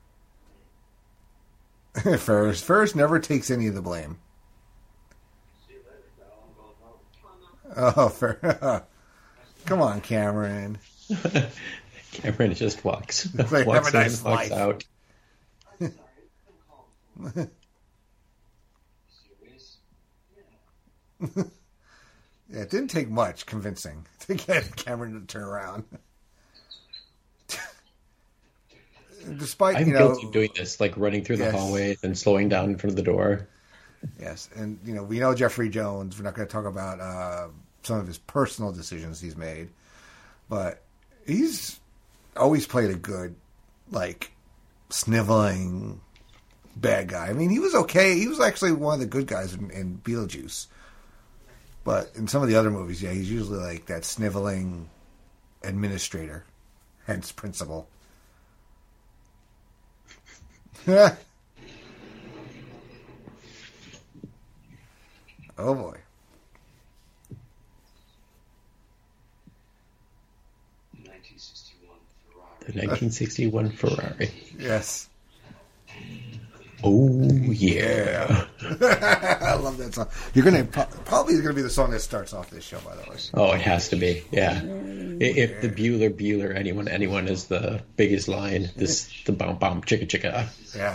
Oh, really? Ferris. Ferris never takes any of the blame. See you later, pal. I'm going home. Oh, fair. Come on, Cameron. Cameron just walks, Like, walks have a in, nice walks life. out. I'm sorry. I'm calm. Serious? Yeah, it didn't take much convincing to get Cameron to turn around. Despite, I'm you know, guilty of doing this, like running through the Yes. hallway and slowing down in front of the door. yes, and you know, we know Jeffrey Jones. We're not going to talk about uh, some of his personal decisions he's made, but he's always played a good, like, sniveling bad guy. I mean, he was okay. He was actually one of the good guys in, in Beetlejuice. But in some of the other movies, yeah, he's usually like that sniveling administrator, hence principal. Oh boy. nineteen sixty-one Ferrari. The nineteen sixty-one Ferrari. Yes. Oh, yeah. I love that song. You're gonna probably is gonna be the song that starts off this show, by the way. Oh, it has to be. Yeah. If the Bueller, Bueller, anyone, anyone is the biggest line, this, the bomb, bomb, chicka, chicka. Yeah.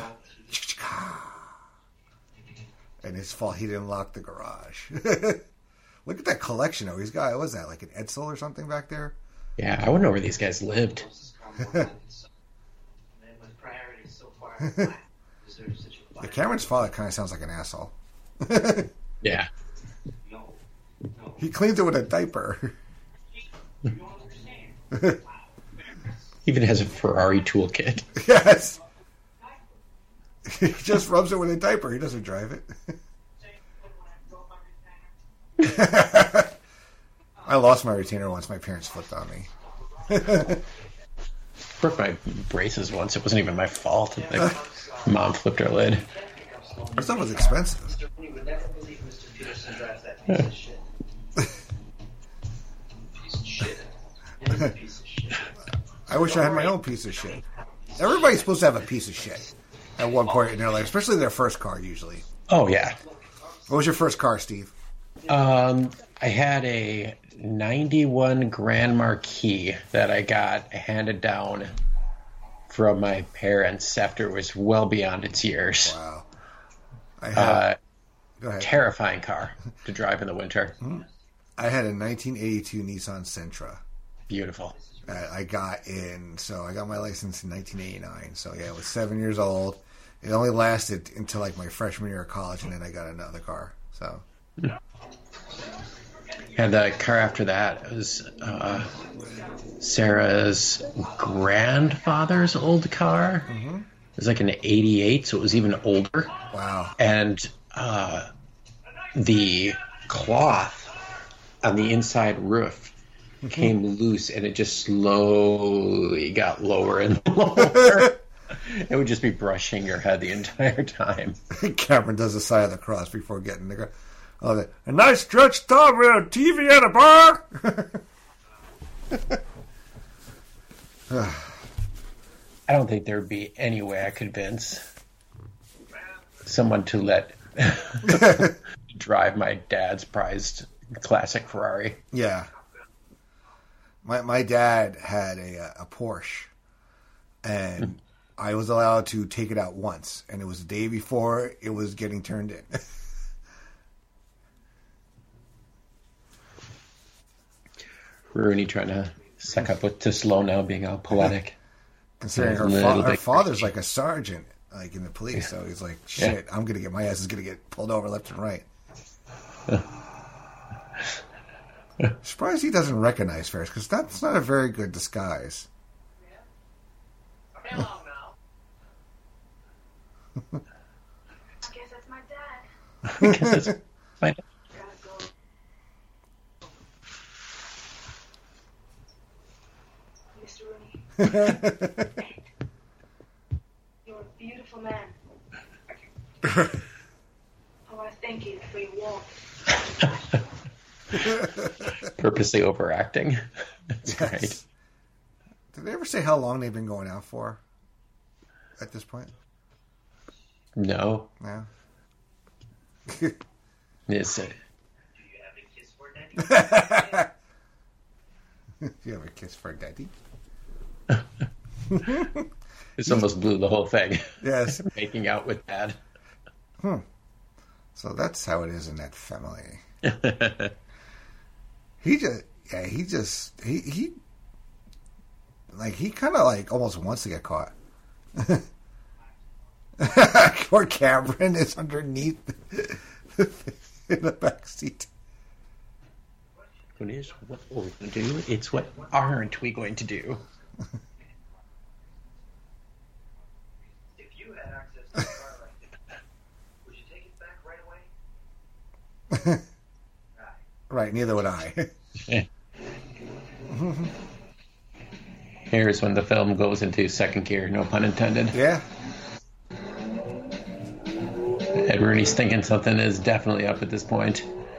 And his fault he didn't lock the garage. Look at that collection though. He's got, what was that, like an Edsel or something back there? Yeah, I want to know where these guys lived. Man with priorities so far flat. Deserves such a Yeah, Cameron's father kind of sounds like an asshole. Yeah. No. No. He cleans it with a diaper. You don't understand. Even has a Ferrari toolkit. Yes. He just rubs it with a diaper. He doesn't drive it. I lost my retainer once. My parents flipped on me. Broke my braces once. It wasn't even my fault. Like, Mom flipped her lid. That stuff was expensive. Mister Rooney would never believe Mister Peterson drives that piece of shit. Piece of shit. He's a piece of shit. I wish I had my own piece of shit. Everybody's supposed to have a piece of shit at one point in their life, especially their first car, usually. Oh, yeah. What was your first car, Steve? Um, I had a ninety-one Grand Marquis that I got handed down from my parents after it was well beyond its years. Wow. I had, Uh, Go ahead. Terrifying car to drive in the winter. I had a nineteen eighty-two Nissan Sentra. Beautiful. Uh, I got in, so I got my license in nineteen eighty-nine. So yeah, I was seven years old. It only lasted until like my freshman year of college, and then I got another car. So. And the car after that was uh, Sarah's grandfather's old car. Mm-hmm. It was like an eighty-eight, so it was even older. Wow. And uh, the cloth on the inside roof came loose, and it just slowly got lower and lower. It would just be brushing your head the entire time. Cameron does the sign of the cross before getting the car. Oh, the, a nice stretched tub with a T V and a bar. I don't think there would be any way I could convince someone to let drive my dad's prized classic Ferrari. Yeah. My my dad had a a Porsche, and I was allowed to take it out once, and it was the day before it was getting turned in. Rooney trying to suck up with Teslo now being all poetic. Considering her, fa- her father's like a sergeant, like in the police, yeah. So he's like, shit, yeah. I'm gonna get my ass is gonna get pulled over left and right. Surprised he doesn't recognize Ferris, because that's not a very good disguise. Yeah. I guess that's my dad. I guess that's my dad. Mister Rooney. You're a beautiful man. Oh, I thank you for your warmth. Purposely overacting. That's yes. Great. Did they ever say how long they've been going out for at this point? No. No. Yes. Uh, Do you have a kiss for Daddy? Do you have a kiss for Daddy? This almost blew the whole thing. Yes. Making out with Dad. Hmm. So that's how it is in that family. He just, yeah, he just, he, he, like, he kind of, like, almost wants to get caught. Poor Cameron is underneath in the back seat. What is, what are we going to do? It's what aren't we going to do? If you had access to a car like that, would you take it back right away? Right, neither would I. Here's when the film goes into second gear, no pun intended. Yeah. Ed Rooney's thinking something is definitely up at this point.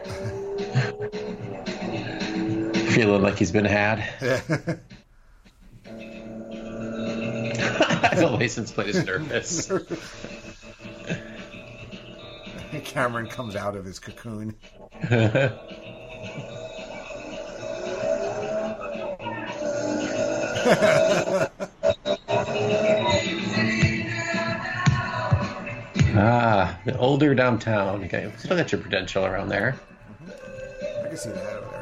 Feeling like he's been had. Yeah. The license plate is nervous. Cameron comes out of his cocoon. Ah, the older downtown. Okay, still got your Prudential around there. Mm-hmm. I can see that over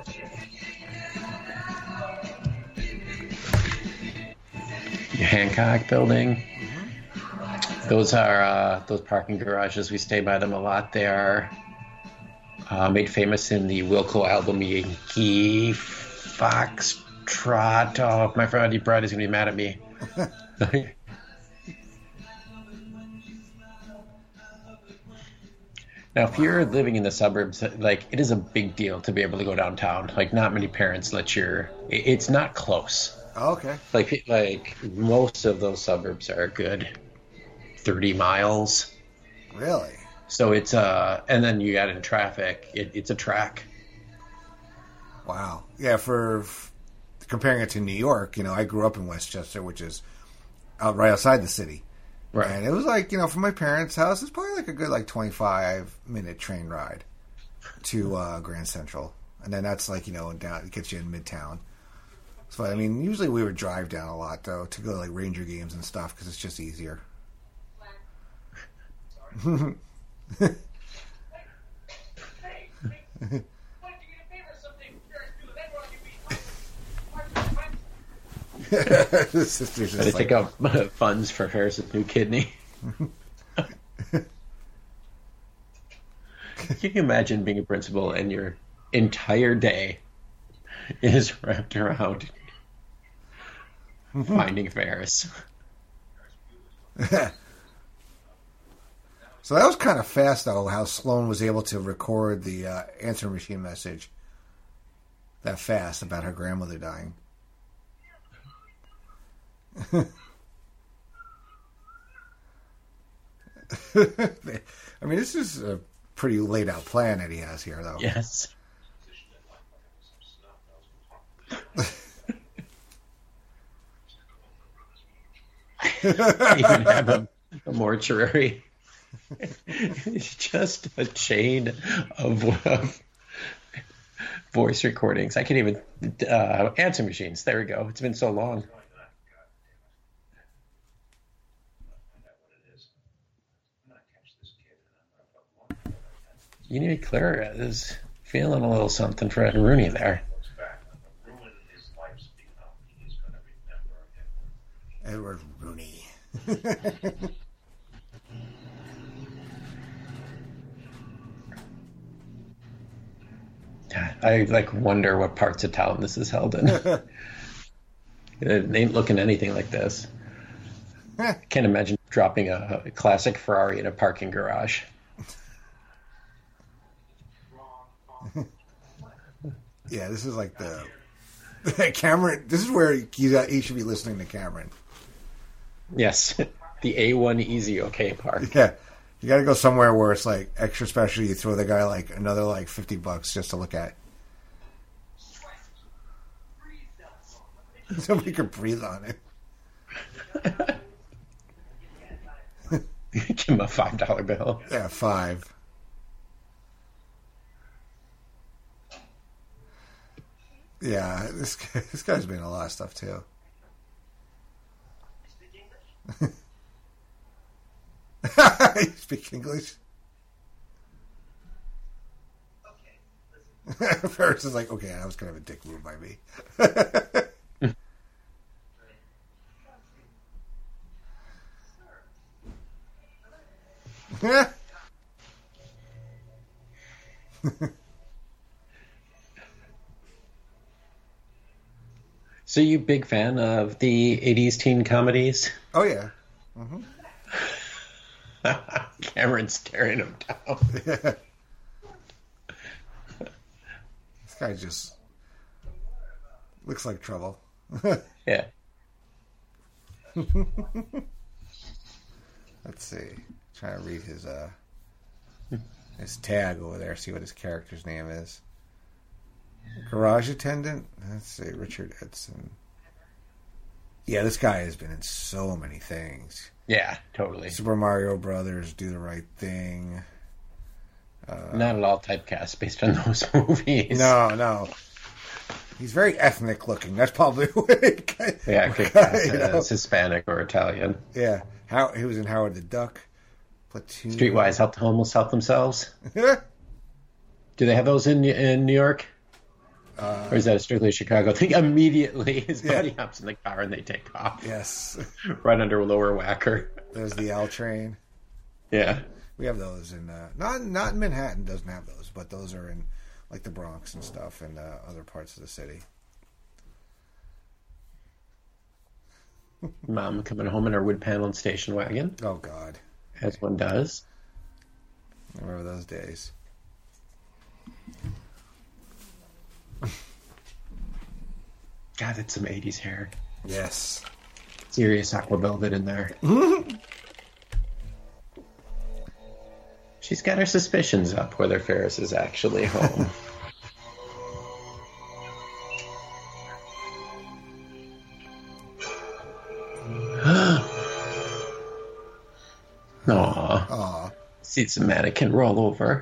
there. Your Hancock building. Mm-hmm. Those are uh, those parking garages. We stay by them a lot. They are uh, made famous in the Wilco album Yankee Foxtrot. Oh, my friend Eddie Brad is going to be mad at me. Now, if you're living in the suburbs, like, it is a big deal to be able to go downtown. Like, not many parents let your... It's not close. Oh, okay. Like, like most of those suburbs are a good thirty miles. Really? So it's... uh, and then you add in traffic. It, it's a track. Wow. Yeah, for... f- comparing it to New York, you know, I grew up in Westchester, which is out right outside the city. Right. And it was like, you know, from my parents' house, it's probably like a good, like, twenty-five minute train ride to uh, Grand Central. And then that's like, you know, down, it gets you in Midtown. So, I mean, usually we would drive down a lot, though, to go to, like, Ranger games and stuff, because it's just easier. you get a favor of something? Ferris Bueller, then what do you mean? The sister's They just take like, out funds for Ferris's new kidney. Can you imagine being a principal and your entire day is wrapped around finding Ferris? So that was kind of fast, though, how Sloane was able to record the uh, answer machine message that fast about her grandmother dying. I mean, this is a pretty laid out plan that he has here, though. Yes. Even have a, a mortuary. It's just a chain of, of voice recordings. I can't even uh, answer machines. There we go. It's been so long. You need Clara is feeling a little something for Ed Rooney there. Edward Rooney. I like wonder what parts of town this is held in. It ain't looking anything like this. Can't imagine dropping a, a classic Ferrari in a parking garage. Yeah, this is like the Cameron. This is where he's at, he should be listening to Cameron. Yes, the A one Easy OK Park. Yeah, you got to go somewhere where it's like extra special. You throw the guy like another like fifty bucks just to look at. Somebody could breathe on it. Give him a five dollar bill. Yeah, five. Yeah, this guy, this guy's been in a lot of stuff too. You speak English? Okay. Ferris is like, okay, that was kind of a dick move by me. So you big fan of the eighties teen comedies? Oh, yeah. Mm-hmm. Cameron's staring him down. Yeah. This guy just looks like trouble. Yeah. Let's see. Trying to read his uh his tag over there, see what his character's name is. Garage attendant? Let's see, Richard Edson. Yeah, this guy has been in so many things. Yeah, totally. Super Mario Brothers, Do the Right Thing. Uh, Not at all typecast based on those movies. No, no. He's very ethnic looking. That's probably what it Yeah, could cast it as Hispanic or Italian. Yeah. How he was in Howard the Duck. Platoon. Streetwise help almost help themselves. Do they have those in in New York? Uh, or is that a strictly Chicago thing? Immediately, his buddy yeah. hops in the car and they take off. Yes. Right under Lower Wacker. There's the L train. Yeah. We have those in, uh, not not in Manhattan, doesn't have those, but those are in, like, the Bronx and stuff and uh, other parts of the city. Mom coming home in her wood panel and station wagon. Oh, God. As one does. I remember those days. God, it's some eighties hair. Yes. Serious aqua velvet in there. She's got her suspicions up whether Ferris is actually home. Aww. Aww. See some mannequin roll over.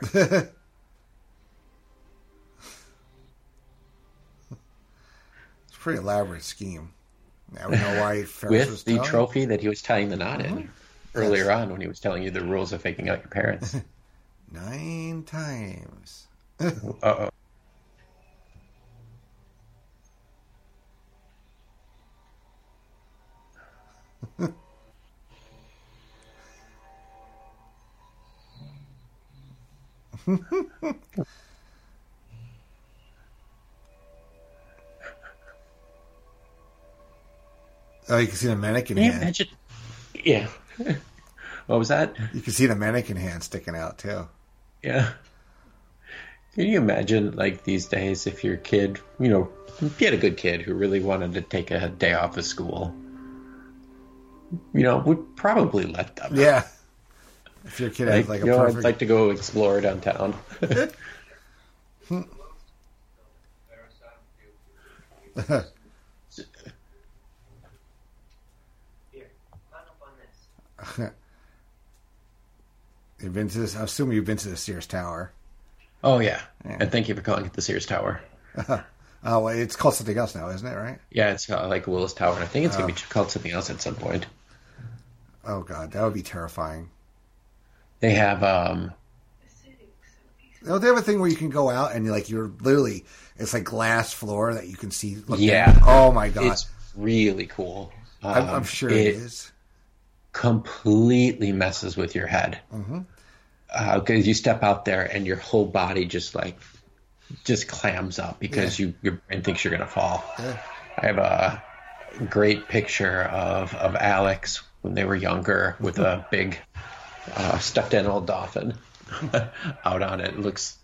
Pretty elaborate scheme. Now we know why Ferris with was the telling. trophy that he was tying the knot Mm-hmm. in earlier yes. on when he was telling you the rules of faking out your parents. Nine times. Uh-oh. Oh, you can see the mannequin Can you hand. imagine? Yeah. What was that? You can see the mannequin hand sticking out too. Yeah. Can you imagine, like, these days, if your kid, you know, if you had a good kid who really wanted to take a day off of school, you know, would probably let them. Yeah. If your kid Like, has like a you know, perfect... I'd like to go explore downtown. Here, climb up on this. You've been to this. I assume you've been to the Sears Tower. Oh, yeah. Yeah. And thank you for calling it the Sears Tower. Oh, well, it's called something else now, isn't it? Right? Yeah, it's uh, like Willis Tower, and I think it's going to be called something else at some point. Oh God, that would be terrifying. They have, um, No, they have a thing where you can go out and like you're literally, it's like glass floor that you can see. look yeah. in. Oh my God, It's really cool. Um, I'm, I'm sure it is. Completely messes with your head. Mm-hmm. Uh, because you step out there and your whole body just like just clams up because Yeah. you your brain thinks you're gonna fall. Yeah. I have a great picture of of Alex when they were younger with a big uh, stuffed animal dolphin out on it. It looks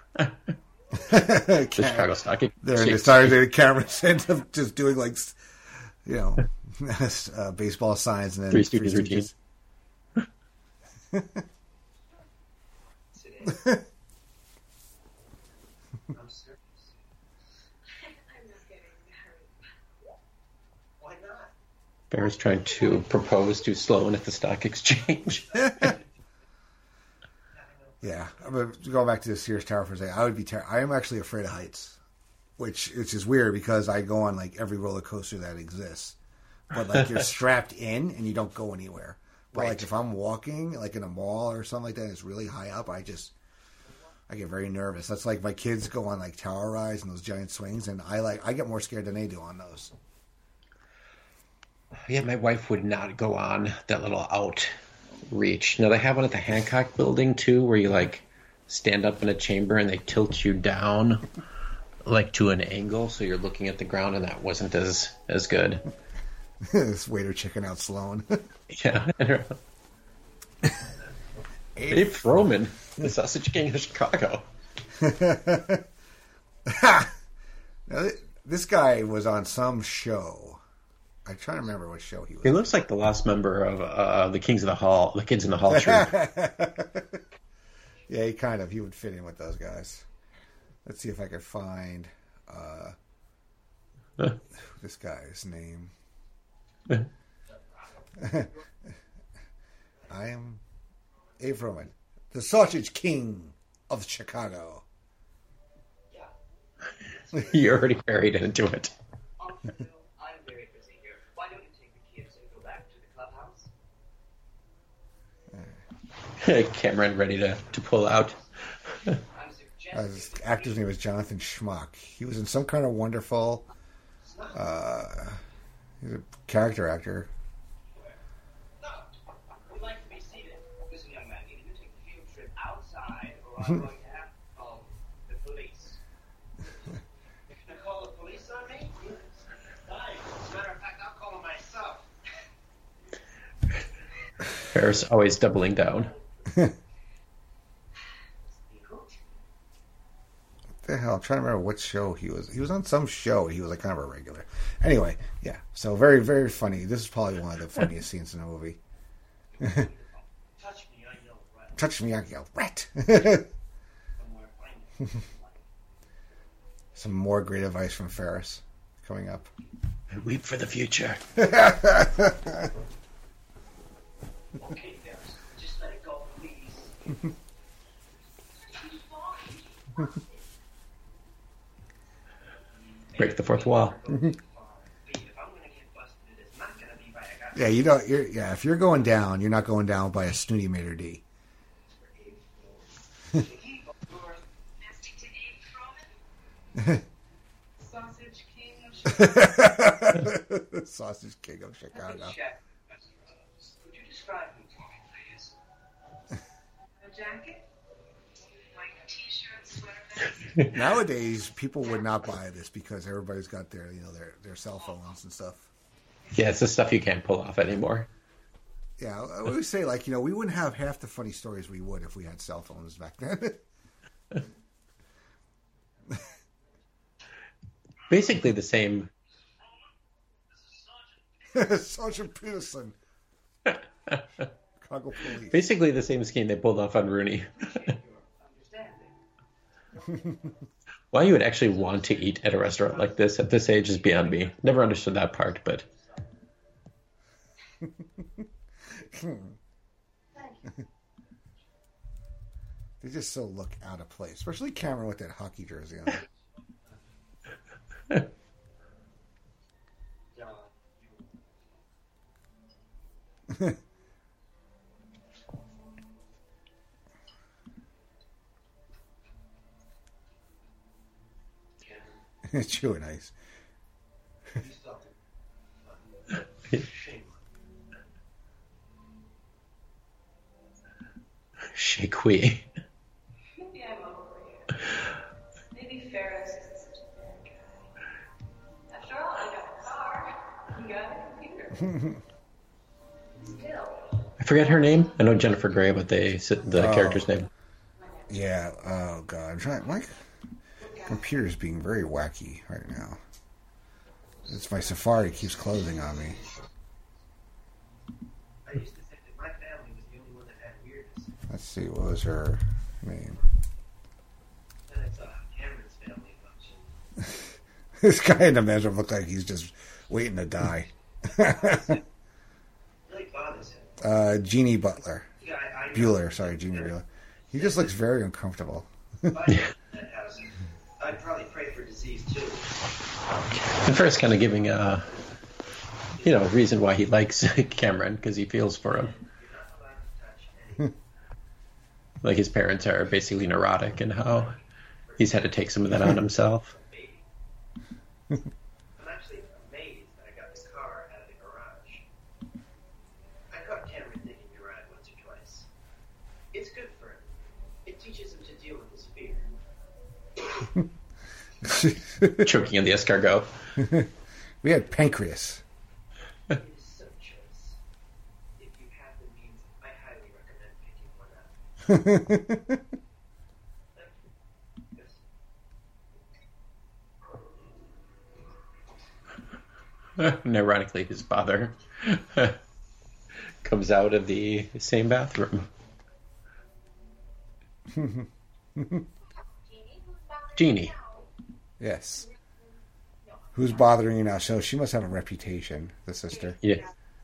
the Chicago Stock Exchange. They're just started the camera ends up just doing like, you know, uh, baseball signs and then Three Stooges routine. Today. I'm serious. I'm not getting married. Why not? Bear's trying to propose to Sloan at the stock exchange. Yeah, but going back to the Sears Tower for a second, I would be. Ter- I am actually afraid of heights, which which is weird because I go on like every roller coaster that exists, but like you're strapped in and you don't go anywhere. But Right. like if I'm walking like in a mall or something like that, and it's really high up. I just I get very nervous. That's like my kids go on like tower rides and those giant swings, and I like I get more scared than they do on those. Yeah, my wife would not go on that little outreach. Now, they have one at the Hancock building, too, where you, like, stand up in a chamber and they tilt you down, like, to an angle, so you're looking at the ground, and that wasn't as, as good. This waiter checking out Sloan. Yeah. Dave Froman, the Sausage King of Chicago. Now, th- this guy was on some show. I'm trying to remember what show he was He on. looks like the last member of uh, the Kings of the Hall, the Kids in the Hall troupe. Yeah, he kind of he would fit in with those guys. Let's see if I could find uh, this guy's name. I am Abe Froman, the Sausage King of Chicago. You already carried into it. Also, I'm very busy here. Why don't you take the kids and go back to the clubhouse? Cameron ready to, to pull out. I'm Uh, suggesting. his actor's name was Jonathan Schmuck. He was in some kind of wonderful. Uh, he's a character actor. No, we'd like to be seated. Listen, young man, either you take the field trip outside, or I'm going to have to call the police. You're going to call the police on me? Fine. As a matter of fact, I'll call them myself. Ferris always doubling down. The hell, I'm trying to remember what show he was. He was on some show. He was like kind of a regular. Anyway, yeah. So very, very funny. This is probably one of the funniest scenes in the movie. Touch me, I know, right? Touch me, I yell, rat. Somewhere find it. Some more great advice from Ferris coming up. I weep for the future. Okay, Ferris, just let it go, please. Break the fourth wall. If I'm going to get busted, it's not going to be by a guy. Yeah, you don't. You're, yeah, if you're going down, you're not going down by a snooty Mater D. Nasty tickle. Sausage King of Chicago. Sausage King of Chicago. Chef, would you describe me to me, please? A jacket? Like a t-shirt, sweater vest? Nowadays, people would not buy this because everybody's got their, you know, their, their cell phones and stuff. Yeah, it's the stuff you can't pull off anymore. Yeah, I always say, like, you know, we wouldn't have half the funny stories we would if we had cell phones back then. Basically the same. Sergeant Peterson. Chicago Police. Basically the same scheme they pulled off on Rooney. Why you would actually want to eat at a restaurant like this at this age is beyond me. Never understood that part, but... They just so look out of place, especially Cameron with that hockey jersey on. Chewing ice. Shakewee. Maybe I'm over you. Maybe Ferris isn't such a bad guy. After all, I got a car. You got a computer. Still. I forget her name. I know Jennifer Grey, but they the Oh. character's name. Yeah. Oh God. I'm trying. My computer's being very wacky right now. It's my Safari keeps closing on me. I used to think that my family was the only one that had weirdness. Let's see. What was her name? Then I saw Cameron's family function. This guy in the measure looked like he's just waiting to die. Really bothers him. uh, Jeannie Butler. Yeah, I, I know. Bueller. Sorry, Jeannie Bueller. He just looks very uncomfortable. If I lived in that house, I'd probably pray for disease too. And first kind of giving a, you know, reason why he likes Cameron, because he feels for him. You're not allowed to touch anything. Like his parents are basically neurotic and how he's had to take some of that on himself. Baby. I'm actually amazed that I got this car out of the garage. I caught Cameron digging me ride once or twice. It's good for him. It teaches him to deal with his fear. Choking on the escargot. We had pancreas. It is so choice. If you have the means, I highly recommend picking one up. Yes. And ironically, his father comes out of the same bathroom. Jeannie. Yes. Who's bothering you now? So she must have a reputation, the sister. Yeah.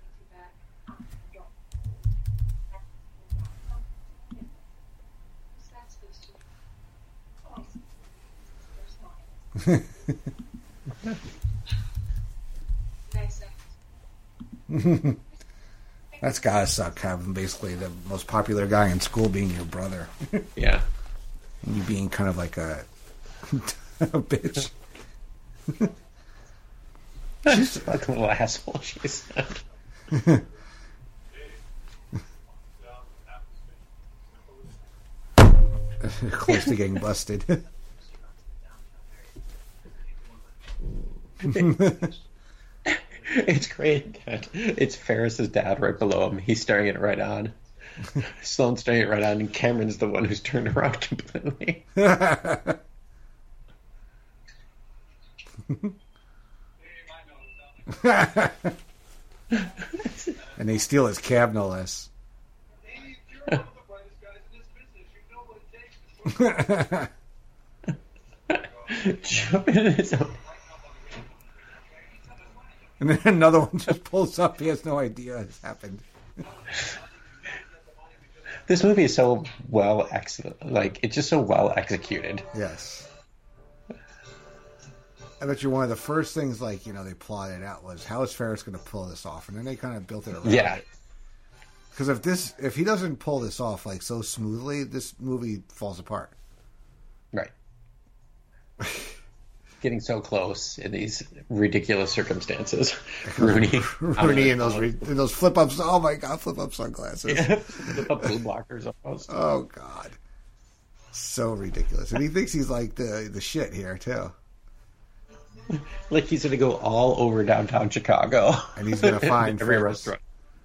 That's gotta suck, having basically the most popular guy in school being your brother. Yeah. And you being kind of like a, a bitch. She's like a little asshole, she said. Close to getting busted. It's great that it's Ferris's dad right below him. He's staring it right on. Sloane's staring it right on, and Cameron's the one who's turned around completely. And they steal his cab, no less. Hey, you're one of the brightest guys in this business. You know what it takes. Jumping in his own. And then another one just pulls up. He has no idea it's happened. This movie is so well ex- like it's just so well executed. Yes. I bet you one of the first things, like, you know, they plotted out was, how is Ferris going to pull this off? And then they kind of built it around Yeah. it. Because if this, if he doesn't pull this off, like, so smoothly, this movie falls apart. Right. getting so close in these ridiculous circumstances. Rooney, Rooney in those re- in those flip ups. Oh my god, flip up sunglasses. Yeah, flip up blue blockers almost. Oh god, so ridiculous. And he thinks he's like the the shit here too. Like he's going to go all over downtown Chicago, and he's going to find every Ferris. restaurant.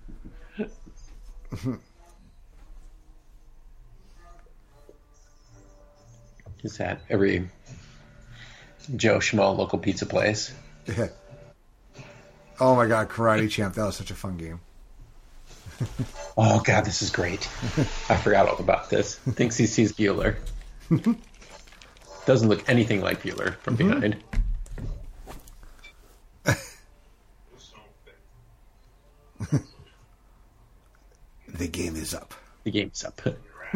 Is that every Joe Schmo local pizza place? Yeah. Oh my god, Karate Champ! That was such a fun game. Oh god, this is great. I forgot all about this. Thinks he sees Bueller. Doesn't look anything like Bueller from Mm-hmm. behind. The game is up. The game's up.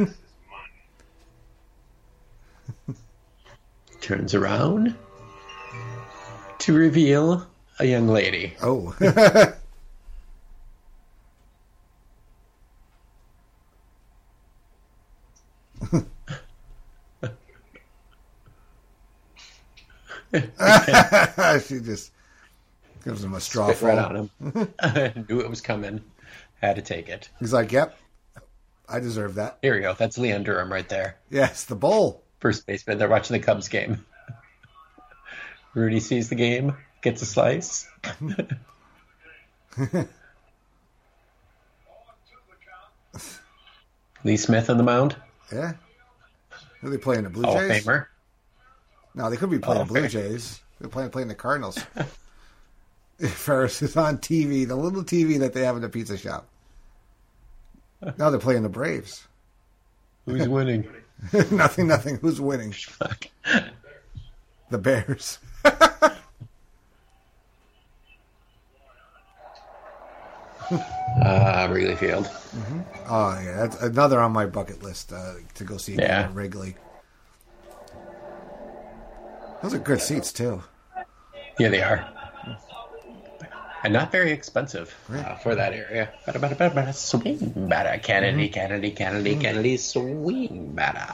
Turns around to reveal a young lady. Oh. She just gives him a straw Spit right full. on him. Knew it was coming. Had to take it. He's like, yep, I deserve that. Here we go. That's Leon Durham right there. Yes, the bowl. First baseman. They're watching the Cubs game. Rudy sees the game, gets a slice. Lee Smith on the mound. Yeah. Are they playing the Blue Hall of Jays? Famer. No, they could be playing Oh, Blue okay. Jays. They're playing playing the Cardinals. Ferris is on T V, the little T V that they have in the pizza shop. Now they're playing the Braves. Who's winning? nothing, nothing. Who's winning? Fuck. The Bears. Uh, Wrigley Field. Oh, yeah. That's another on my bucket list uh, to go see again Yeah. at Wrigley. Those are good seats, too. Yeah, they are. And not very expensive uh, for that area. Bada, bada, bada, bada, swing bada. Kennedy, Kennedy, Kennedy, Kennedy, swing bada.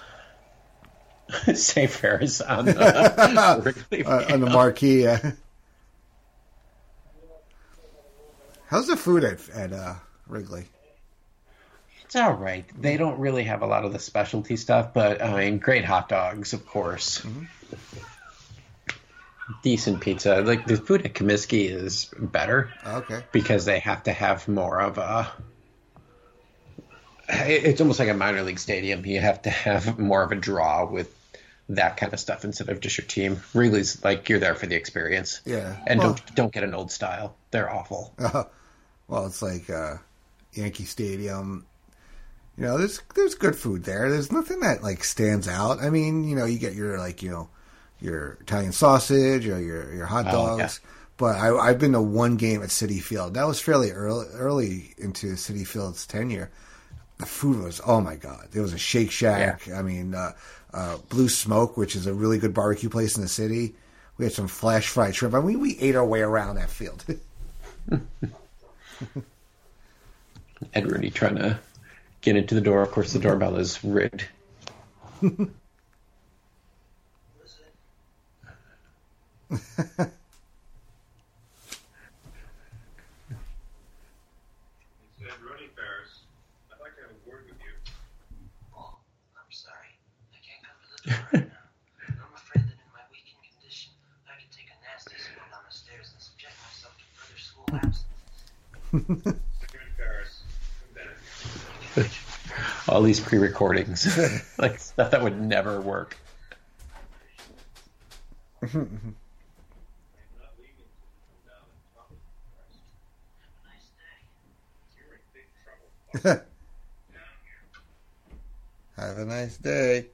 Say Ferris on the Wrigley Uh, on the Field. marquee. Uh. How's the food at, at uh, Wrigley? It's all right. They don't really have a lot of the specialty stuff, but I mean, great hot dogs, of course. Mm-hmm. Decent pizza. Like the food at Comiskey is better Okay. because they have to have more of a. It's almost like a minor league stadium. You have to have more of a draw with that kind of stuff instead of just your team. Wrigley's like you're there for the experience. Yeah. And Well- don't don't get an old style. They're awful. Uh, well, it's like uh, Yankee Stadium. You know, there's there's good food there. There's nothing that like stands out. I mean, you know, you get your like you know your Italian sausage or your your hot Oh, dogs. yeah. But I, I've been to one game at Citi Field. That was fairly early early into Citi Field's tenure. The food was oh my god. There was a Shake Shack. I mean, uh, uh, Blue Smoke, which is a really good barbecue place in the city. We had some flash fried shrimp. I mean, we ate our way around that field. Ed Rooney trying to get into the door. Of course, the doorbell is rigged. He said, Rudy Ferris, I'd like to have a word with you. Oh, I'm sorry. I can't come to the door right now. I'm afraid that in my weakened condition, I could take a nasty spill down the stairs and subject myself to further school absence. Rudy Ferris, come down. All these pre-recordings, like stuff that would never work. I'm not leaving until you come down and talk to me, Ferris. Nice day. You're in big trouble. Down here. Have a nice day.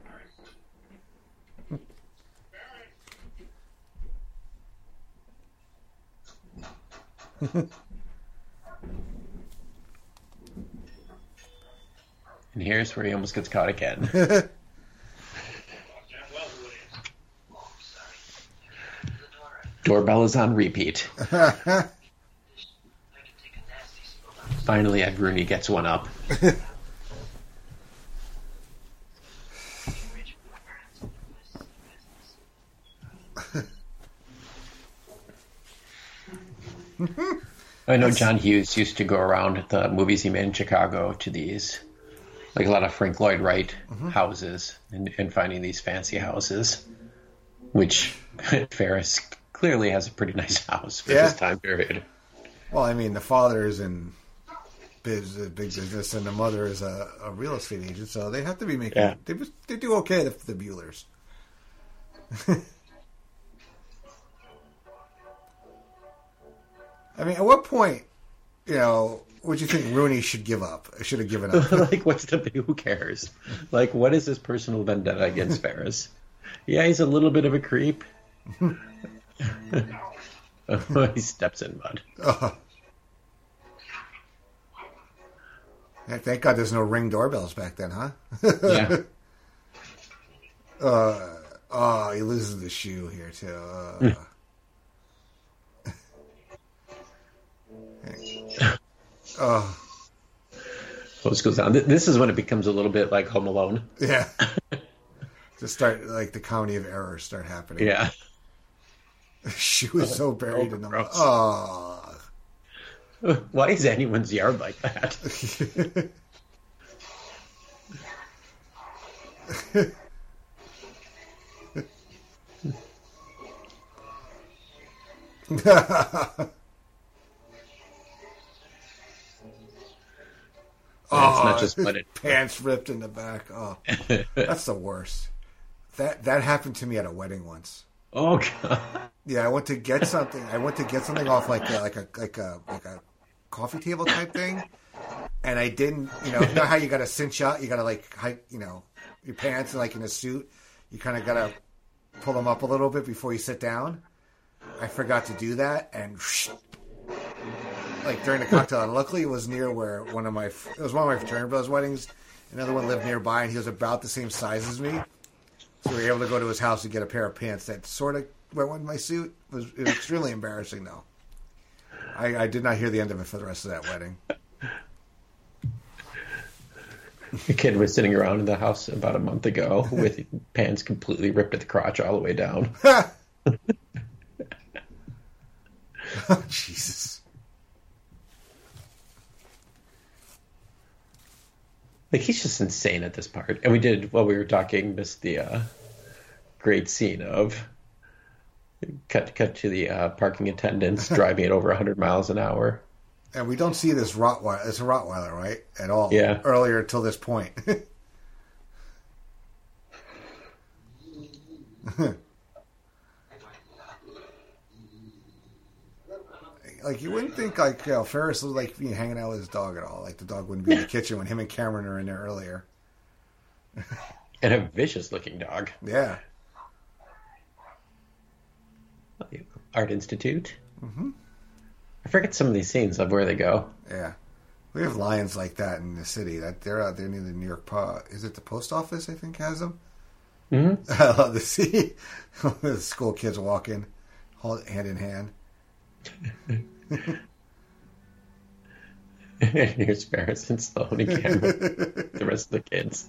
And here's where he almost gets caught again. Damn well who it is. Oh, I'm sorry. I can't come to the door right now. Doorbell is on repeat. I could take a nasty spill down the stairs. Finally, Ed Rooney gets one up. Reach my parents and do business. I know John Hughes used to go around at the movies he made in Chicago to these, like a lot of Frank Lloyd Wright mm-hmm. houses, and, and finding these fancy houses, which Ferris clearly has a pretty nice house for yeah. this time period. Well, I mean, the father is in biz, big business, and the mother is a, a real estate agent, so they have to be making. Yeah. They they do okay, the, the Buellers. I mean, at what point, you know, would you think Rooney should give up? Should have given up? Like, what's the who cares? Like, what is his personal vendetta against Ferris? Yeah, he's a little bit of a creep. Oh, he steps in mud. Oh. Yeah, thank God there's no Ring doorbells back then, huh? Yeah. Uh, oh, he loses the shoe here, too. Uh. Oh. Well, this goes on. This is when it becomes a little bit like Home Alone. Yeah. To start, like, the comedy of errors start happening. Yeah. The shoe is so buried oh, in the mud. Oh. Why is anyone's yard like that? Oh, it's not just mud. Pants ripped in the back. Oh, that's the worst. That that happened to me at a wedding once. Oh God. Yeah, I went to get something. I went to get something off like a, like a like a like a coffee table type thing, and I didn't. You know, you know how you got to cinch up. You got to like hike. You know, your pants like in a suit. You kind of got to pull them up a little bit before you sit down. I forgot to do that, and whoosh, like during the cocktail. And luckily, it was near where one of my it was one of my fraternity brothers' weddings. Another one lived nearby, and he was about the same size as me. So we were able to go to his house and get a pair of pants that sort of went with my suit. It was, it was extremely embarrassing, though. I, I did not hear the end of it for the rest of that wedding. The kid was sitting around in the house about a month ago with pants completely ripped at the crotch all the way down. Oh, Jesus. Like, he's just insane at this part. And we did, while we were talking, missed the uh, great scene of cut cut to the uh, parking attendants driving at over one hundred miles an hour. And we don't see this Rottweiler. It's a Rottweiler, right? At all. Yeah. Earlier till this point. Like, you wouldn't think, like, you know, Ferris was, like, you know, hanging out with his dog at all. Like, the dog wouldn't be in the kitchen when him and Cameron are in there earlier. And a vicious-looking dog. Yeah. Art Institute. Mm-hmm. I forget some of these scenes of where they go. Yeah. We have lions like that in the city. That They're out there near the New York... Po- is it the post office, I think, has them? Mm-hmm. I love to see the school kids walk in, hold hand in hand. And here's Ferris and Sloane and Cameron, the rest of the kids.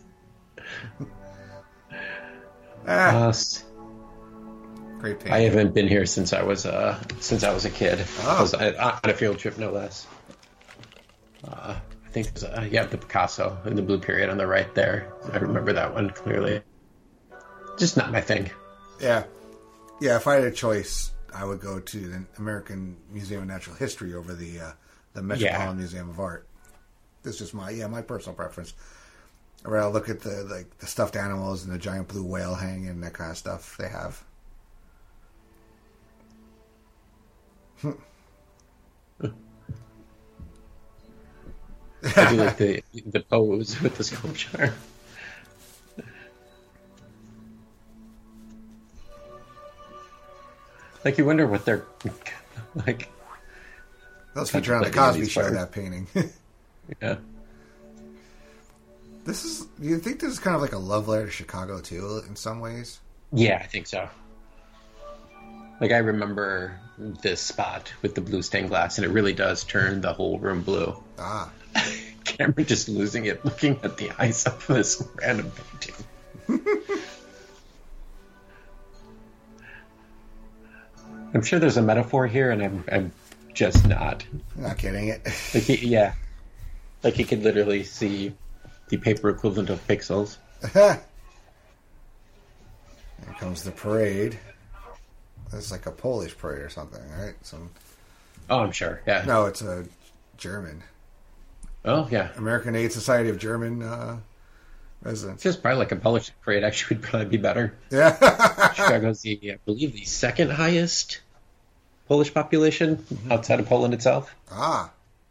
Ah, uh, great painting. I haven't been here since I was uh since I was a kid. Oh. I was uh, on a field trip, no less. Uh, I think there's a, yeah, the Picasso in the blue period on the right there. I remember that one clearly. Just not my thing. Yeah, yeah. If I had a choice, I would go to the American Museum of Natural History over the uh, the Metropolitan yeah. Museum of Art. This is just my yeah my personal preference. I'd rather look at the like the stuffed animals and the giant blue whale hanging and that kind of stuff they have. I do like the the pose with the sculpture. Like, you wonder what they're like. Those feature on the Cosby Show, that painting. Yeah. This is. Do you think this is kind of like a love letter to Chicago too, in some ways? Yeah, I think so. Like, I remember this spot with the blue stained glass, and it really does turn the whole room blue. Ah. Cameron just losing it, looking at the eyes of this random painting. I'm sure there's a metaphor here, and I'm, I'm just not. Not getting it. Like he, yeah, like he could literally see the paper equivalent of pixels. Here comes the parade. It's like a Polish parade or something, right? Some. Oh, I'm sure. Yeah. No, it's a German. Oh, yeah. American Aid Society of German uh, residents. It's just probably like a Polish parade. Actually, would probably be better. Yeah. Chicago's the, I believe, the second highest Polish population mm-hmm. outside of Poland itself. Ah.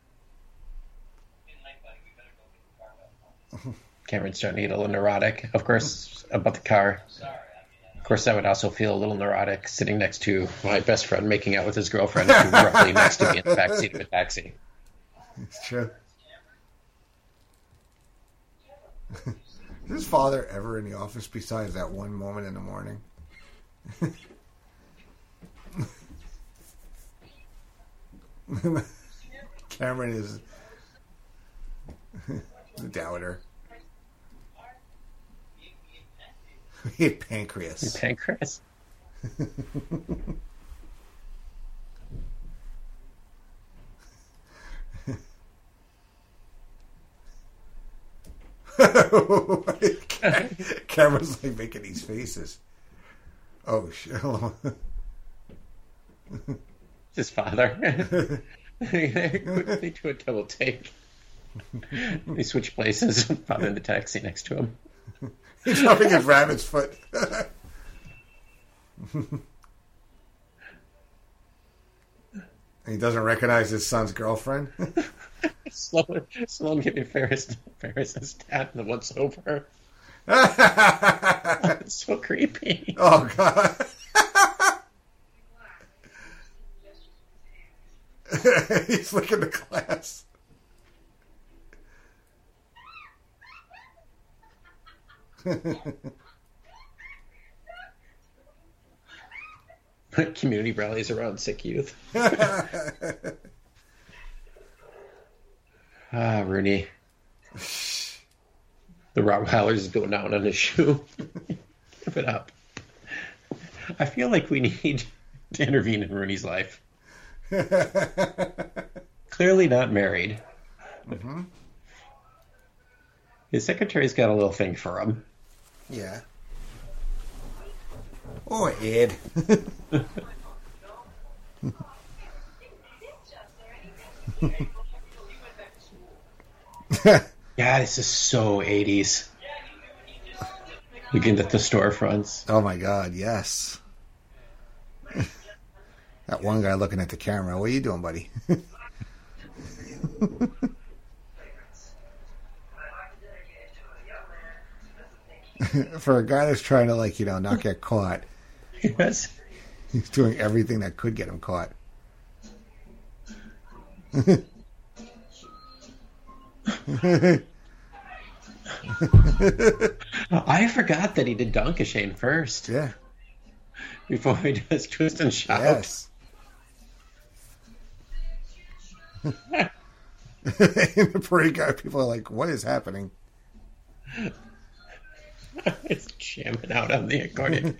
Cameron's starting to get a little neurotic, of course, about the car. Of course, I would also feel a little neurotic sitting next to my best friend making out with his girlfriend who's roughly next to me in the backseat of a taxi. It's true. Is his father ever in the office besides that one moment in the morning? Cameron is the doubter. He had pancreas. Pancreas. Cameron's like making these faces. Oh shit! His father. They do a double take. They switch places. Father in the taxi next to him. He's rubbing his rabbit's foot. He doesn't recognize his son's girlfriend. Sloan, Sloan gave me Ferris, Ferris's dad the once over. It's so creepy. Oh, God. He's looking at the glass. Community rallies around sick youth. Ah, Rooney. The Rottweiler's going down on his shoe. Give it up. I feel like we need to intervene in Rooney's life. Clearly not married. Mm-hmm. His secretary's got a little thing for him. Yeah. Oh, Ed. Yeah, this is so eighties. Looking at the storefronts. Oh my God, yes. That one guy looking at the camera. What are you doing, buddy? For a guy that's trying to, like, you know, not get caught. Yes. He's doing everything that could get him caught. I forgot that he did Donkashane first. Yeah. Before he does Twist and Shout. Yes. And the parade guy, people are like, what is happening? It's jamming out on the accordion.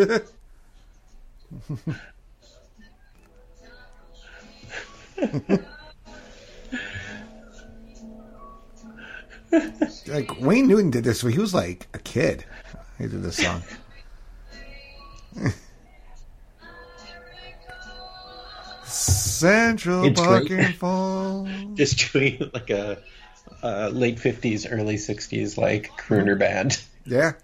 Like, Wayne Newton did this when he was like a kid. He did this song. Central It's Park great. and Fall. Just doing like a, a late fifties, early sixties, like crooner band. Yeah.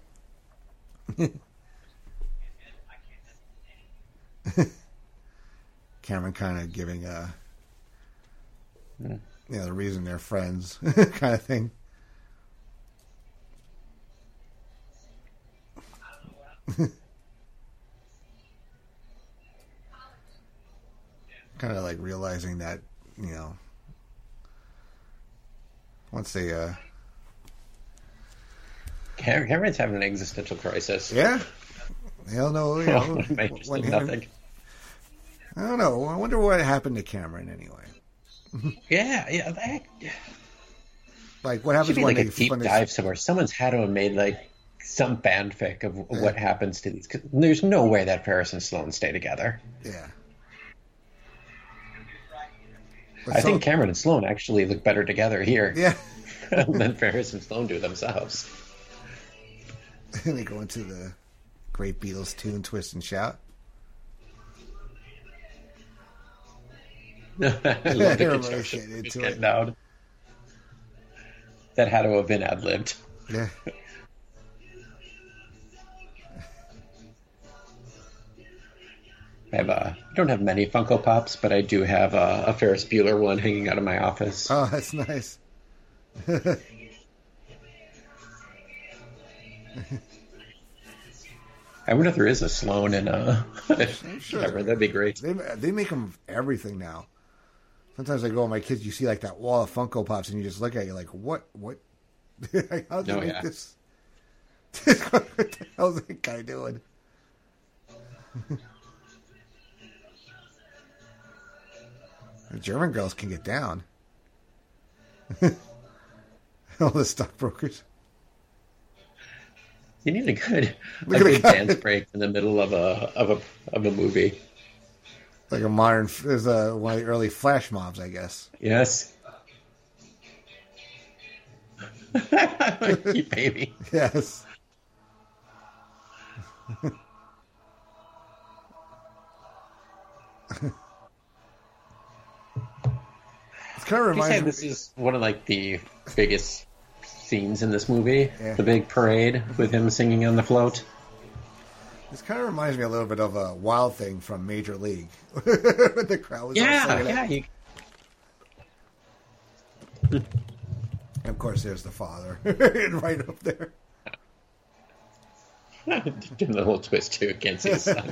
Cameron kind of giving a, you know, the reason they're friends kind of thing. Kind of like realizing that, you know, once they, uh, Cameron's having an existential crisis. yeah, they'll know, you know, Might just when do nothing. I don't know. I wonder what happened to Cameron anyway. Yeah, yeah. That, Like, what should happens be when like they a deep when they- dive somewhere. Someone's had to have made like some fanfic of what happens to these. 'Cause there's no way that Ferris and Sloan stay together. Yeah. I think Cameron and Sloane actually look better together here Yeah. than Ferris and Sloane do themselves. And they go into the great Beatles tune, Twist and Shout. I love the They're construction really just into getting it. down. That had to have been ad-libbed. Yeah. I have a, I don't have many Funko Pops, but I do have a, a Ferris Bueller one hanging out of my office. Oh, that's nice. I wonder if there is a Sloane in a sure. Cameron. That'd be great. They they make them everything now. Sometimes I go with my kids, you see like that wall of Funko Pops, and you just look at it, you're like, what? What? How'd they Oh, make yeah. this? What the hell is that guy doing? The German girls can get down. All the stockbrokers. You need a good, a Look at the good guy. dance break in the middle of a of a of a movie. Like a modern, there's a, one of the early flash mobs, I guess. Yes. You baby. Yes. It's kind of You reminds say me. this is one of like the biggest scenes in this movie. Yeah. The big parade with him singing on the float. This kind of reminds me a little bit of a Wild Thing from Major League. When the crowd was all Yeah, singing it. yeah. You, And of course, there's the father right up there. doing the whole twist too. Can't see his son.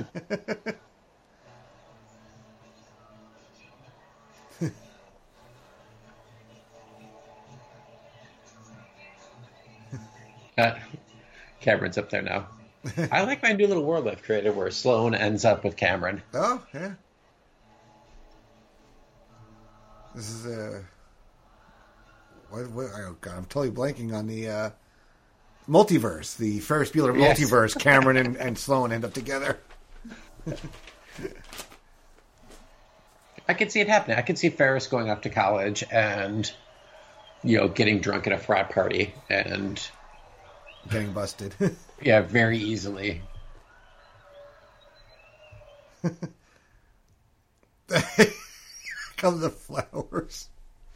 Uh, Cameron's up there now. I like my new little world I've created where Sloane ends up with Cameron. Oh, yeah. This is a. What, what, oh, God, I'm totally blanking on the uh, multiverse. The Ferris Bueller Yes. multiverse. Cameron and, and Sloane end up together. I could see it happening. I could see Ferris going off to college and, you know, getting drunk at a frat party and, Getting busted. yeah, very easily. Come the flowers.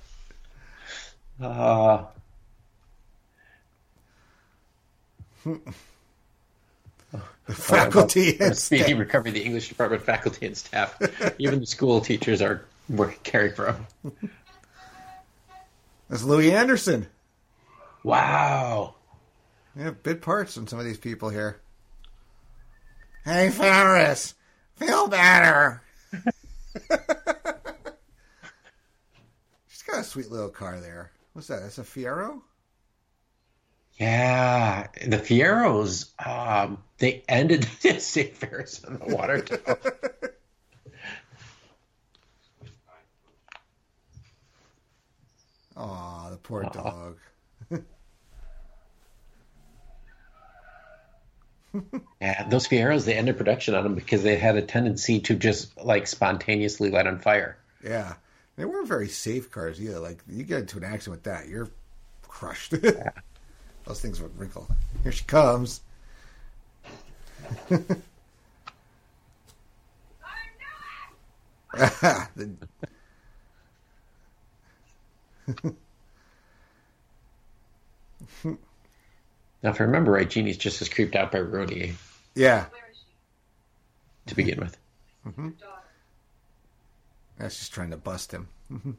Uh, Faculty uh, and speedy staff. recovery, the English department, faculty, and staff. Even the school teachers are were caring for him. That's Louis Anderson. Wow. Yeah, bit parts in some of these people here. Hey, Ferris, feel better. She's got a sweet little car there. What's that? That's a Fiero? Yeah, the Fieros, um, they ended Saint Ferris in the water tower. Aw, the poor dog. Yeah, those Fieros, they ended production on them because they had a tendency to just like spontaneously light on fire. Yeah. They weren't very safe cars either. Like, you get into an accident with that, you're crushed. Those things would wrinkle. Here she comes. The- Now, if I remember right, Jeannie's just as creeped out by Rooney yeah. Where is she? to begin with. Your daughter. That's just trying to bust him. Well, do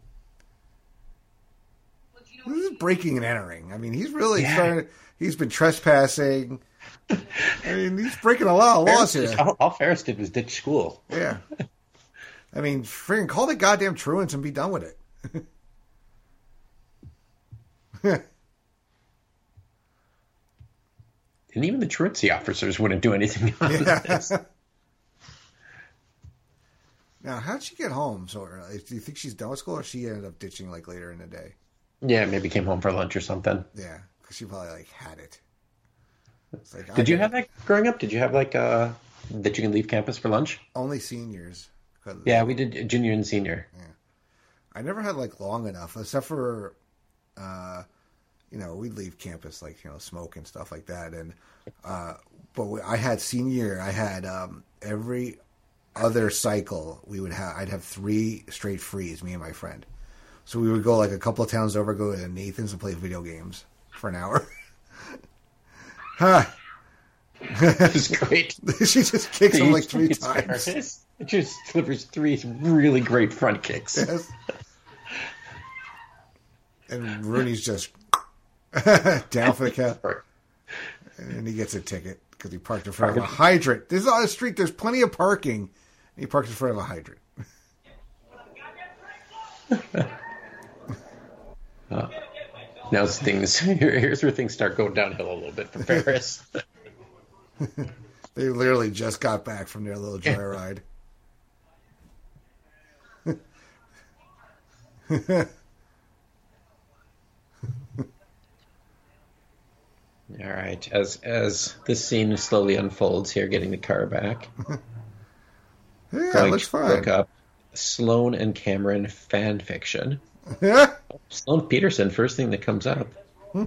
you know This is breaking and entering. I mean, he's really Yeah. trying. He's been trespassing. I mean, he's breaking a lot of laws Ferris- here. all, all Ferris did was ditch school. Yeah. I mean, friggin' call the goddamn truants and be done with it. And even the truancy officers wouldn't do anything about Yeah. this. Now, how'd she get home so early? Do you think she's done with school, or she ended up ditching like later in the day? Yeah, maybe came home for lunch or something. Yeah, because she probably like had it. It's like, I Did you gotta- have that growing up? Did you have like uh that you can leave campus for lunch? only seniors? 'Cause- Yeah, we did junior and senior. I never had like long enough, except for, uh, you know, we'd leave campus like, you know, smoke and stuff like that. And, uh, but we, I had senior year, I had, um, every other cycle we would have, I'd have three straight frees, me and my friend. So we would go like a couple of towns over, go to Nathan's and play video games for an hour. Huh. It's great. She just kicks him like three times. It just delivers three really great front kicks. Yes. And Rooney's just down for the count. And he gets a ticket because he parked in front of a hydrant. This is on a street. There's plenty of parking. And he parks in front of a hydrant. uh, now things. Here, here's where things start going downhill a little bit for Ferris. They literally just got back from their little joyride. All right, as as this scene slowly unfolds here, getting the car back. Yeah, going looks to fine. Look up Sloane and Cameron fan fiction. Yeah. Sloane Peterson, first thing that comes up. Hmm.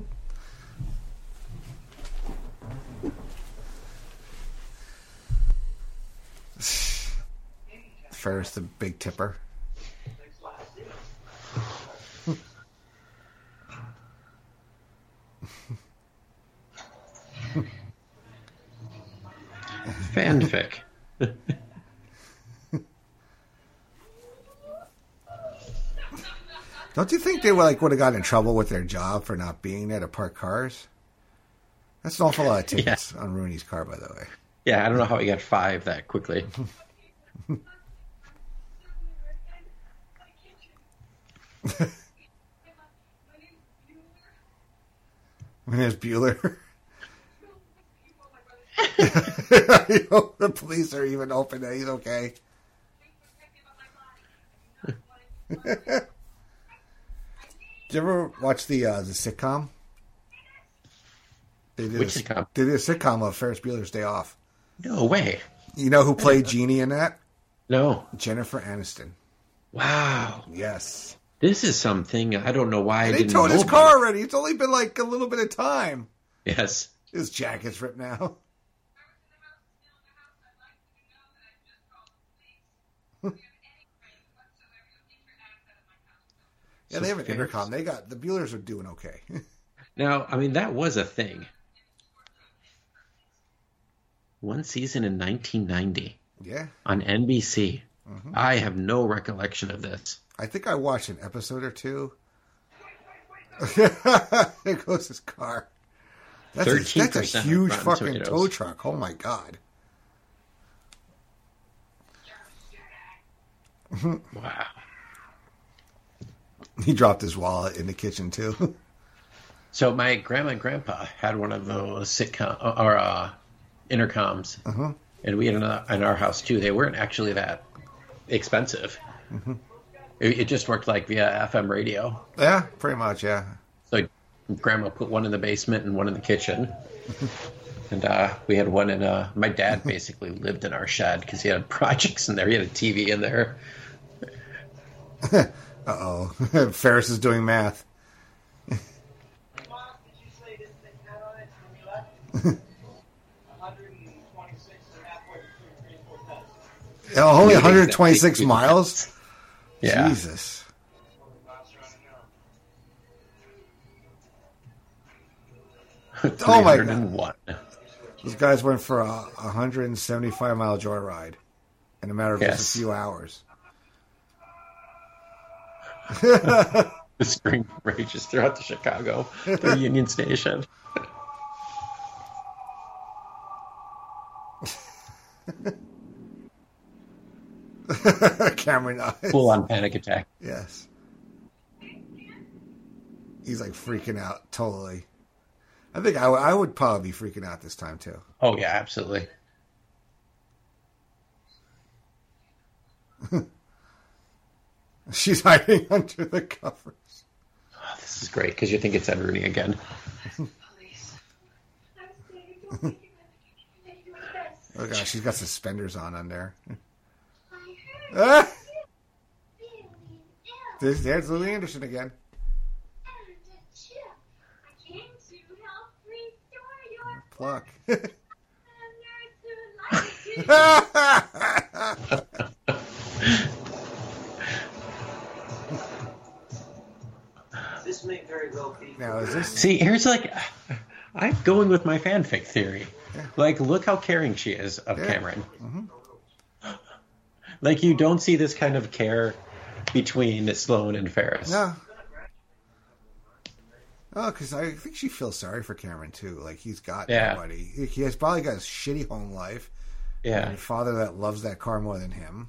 Ferris the big tipper. Fanfic. Don't you think they would like would have gotten in trouble with their job for not being there to park cars? That's an awful lot of tickets yeah. on Rooney's car, by the way. Yeah, I don't know how he got five that quickly. My name's Bueller. I hope the police are even open that he's okay. Did you ever watch the uh, the sitcom? They did Which a, sitcom? They did a sitcom of Ferris Bueller's Day Off. No way. You know who played Jeannie in that? No. Jennifer Aniston. Wow. Yes. This is something I don't know why I they didn't towed know his about car it. already. It's only been like a little bit of time. Yes. His jacket's ripped now. Yeah, they have an intercom. They got the Buellers are doing okay. Now, I mean, that was a thing. One season in nineteen ninety. Yeah. On N B C. Mm-hmm. I have no recollection of this. I think I watched an episode or two. There goes his car. That's a, that's a huge fucking tomatoes. Tow truck. Oh my god. Wow. He dropped his wallet in the kitchen too. So my grandma and grandpa had one of those sitcom or uh, intercoms, uh-huh. and we had in, in our house too. They weren't actually that expensive. Mm-hmm. It, it just worked like via F M radio. Yeah, pretty much. Yeah. So grandma put one in the basement and one in the kitchen, and uh, we had one in. Uh, my dad basically lived in our shed because he had projects in there. He had a T V in there. Uh-oh. Ferris is doing math. Oh, only one hundred twenty-six miles? Yeah. Jesus. Oh my god. Those guys went for a one hundred seventy-five mile joyride in a matter of yes. just a few hours. The scream rages throughout the Chicago, the Union Station. Cameron eyes. Full on panic attack. Yes. He's like freaking out totally. I think I, w- I would probably be freaking out this time too. Oh yeah, absolutely. She's hiding under the covers. Oh, this is great because you think it's Ed Rooney again. Oh gosh, she's got suspenders on on there. Ah! There's, there's Louis Anderson again. I came to help restore your Pluck. This may very well be. Now, is this... See, here's like, I'm going with my fanfic theory. Like, look how caring she is of Yeah. Cameron. Like, you don't see this kind of care between Sloane and Ferris. No. Oh, because I think she feels sorry for Cameron, too. Like, he's got Yeah. nobody. He he has probably got a shitty home life. Yeah. And a father that loves that car more than him.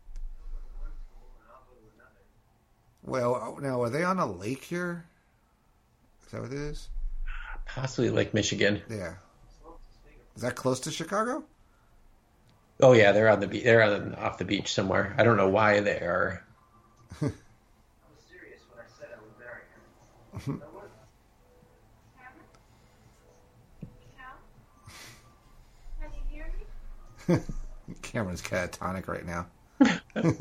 Well, now, are they on a lake here? Is that what it is? Possibly Lake Michigan. Yeah. Is that close to Chicago? Oh yeah, they're on the beach. They're on off the beach somewhere. I don't know why they are. I was serious when I said I would marry her. I would. Can you hear me? Cameron's catatonic right now. Blink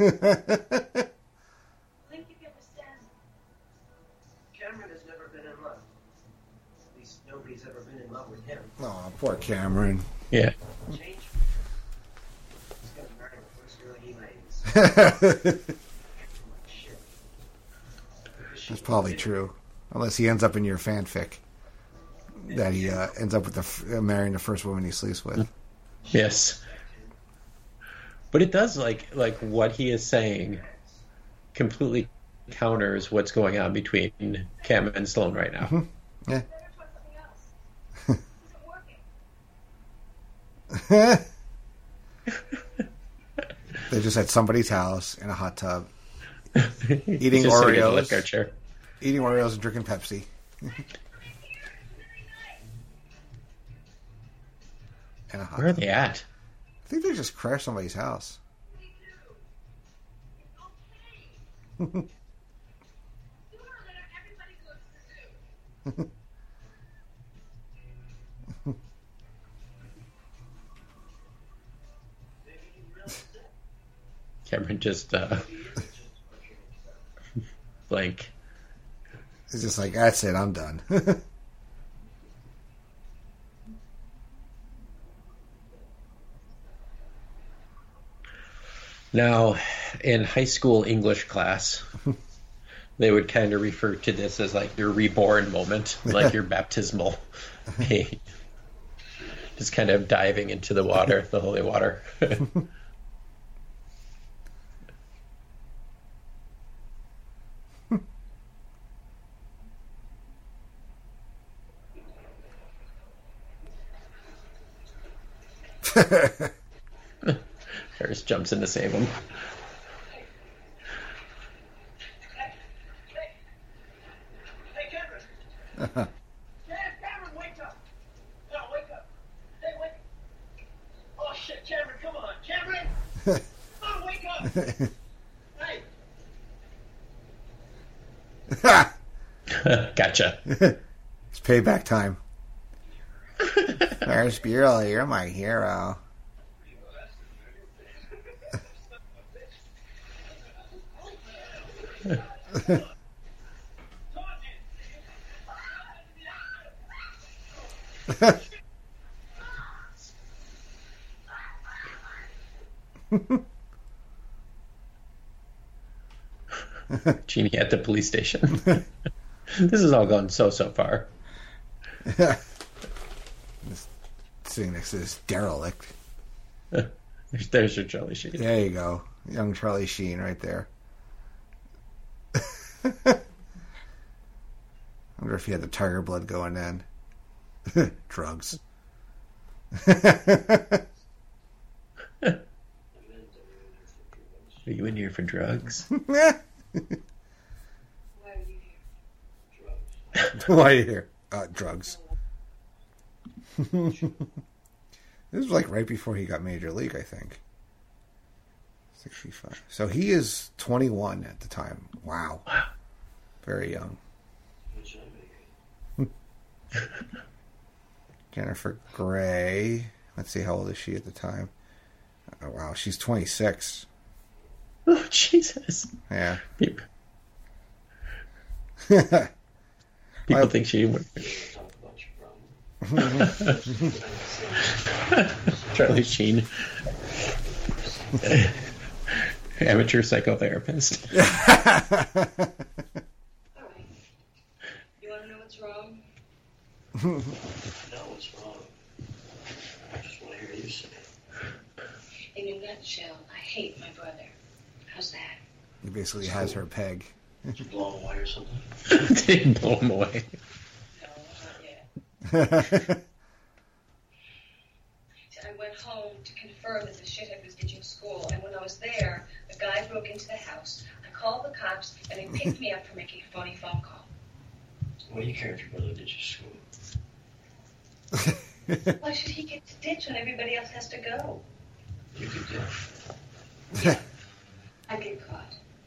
if you understand. Cameron has never been in love. At least nobody's ever been in love with him. Oh, poor Cameron. Yeah. Change. He's gonna marry the first girl he lays. Shit. That's probably true. Unless he ends up in your fanfic. That he uh, ends up with the f- uh, marrying the first woman he sleeps with. Yes. But it does like like what he is saying completely counters what's going on between Cam and Sloane right now. Yeah. Better try something else. Isn't working. They're just at somebody's house in a hot tub. Eating Just sitting in a Oreos. lifeguard chair. Eating Oreos and drinking Pepsi. And a hot Where are tub. they at? I think they just crashed somebody's house. Sooner or later, everybody goes to the zoo. Cameron just uh like It's just like, that's it, I'm done. now in high school English class they would kind of refer to this as like your reborn moment, like your baptismal hey, just kind of diving into the water, the holy water. Harris jumps in to save him. Hey, Cameron! Hey, Cameron, wake up! No, wake up! Hey, wake Oh, shit, Cameron, come on! Cameron! Come on, wake up! Hey! Gotcha. It's payback time. Ferris Bueller, you're my hero. Jeannie at the police station. This is all going so so far. Just sitting next to this derelict. There's, there's your Charlie Sheen. There you go. Young Charlie Sheen right there. I wonder if he had the tiger blood going in. Drugs. Are you in here for drugs? Why are you here? Uh, drugs. This was like right before he got Major League, I think. sixty-five. So he is twenty-one at the time. Wow. Very young. Jennifer Grey. Let's see, how old is she at the time? Oh, wow, she's twenty-six. Oh, Jesus. Yeah. People think she would. Charlie Sheen. Amateur psychotherapist. All right. You want to know what's wrong? No, what's wrong? I just want to hear you say it. In a nutshell, I hate my brother. How's that? He basically has her peg. Did you blow him away or something? Didn't blow him away. No, not yet. I went home to confirm that the shithead was ditching school, and when I was there, a guy broke into the house. I called the cops, and they picked me up for making a phony phone call. What do you care if your brother did your school? Why should he get to ditch when everybody else has to go? You could do. Yeah, I'd get caught.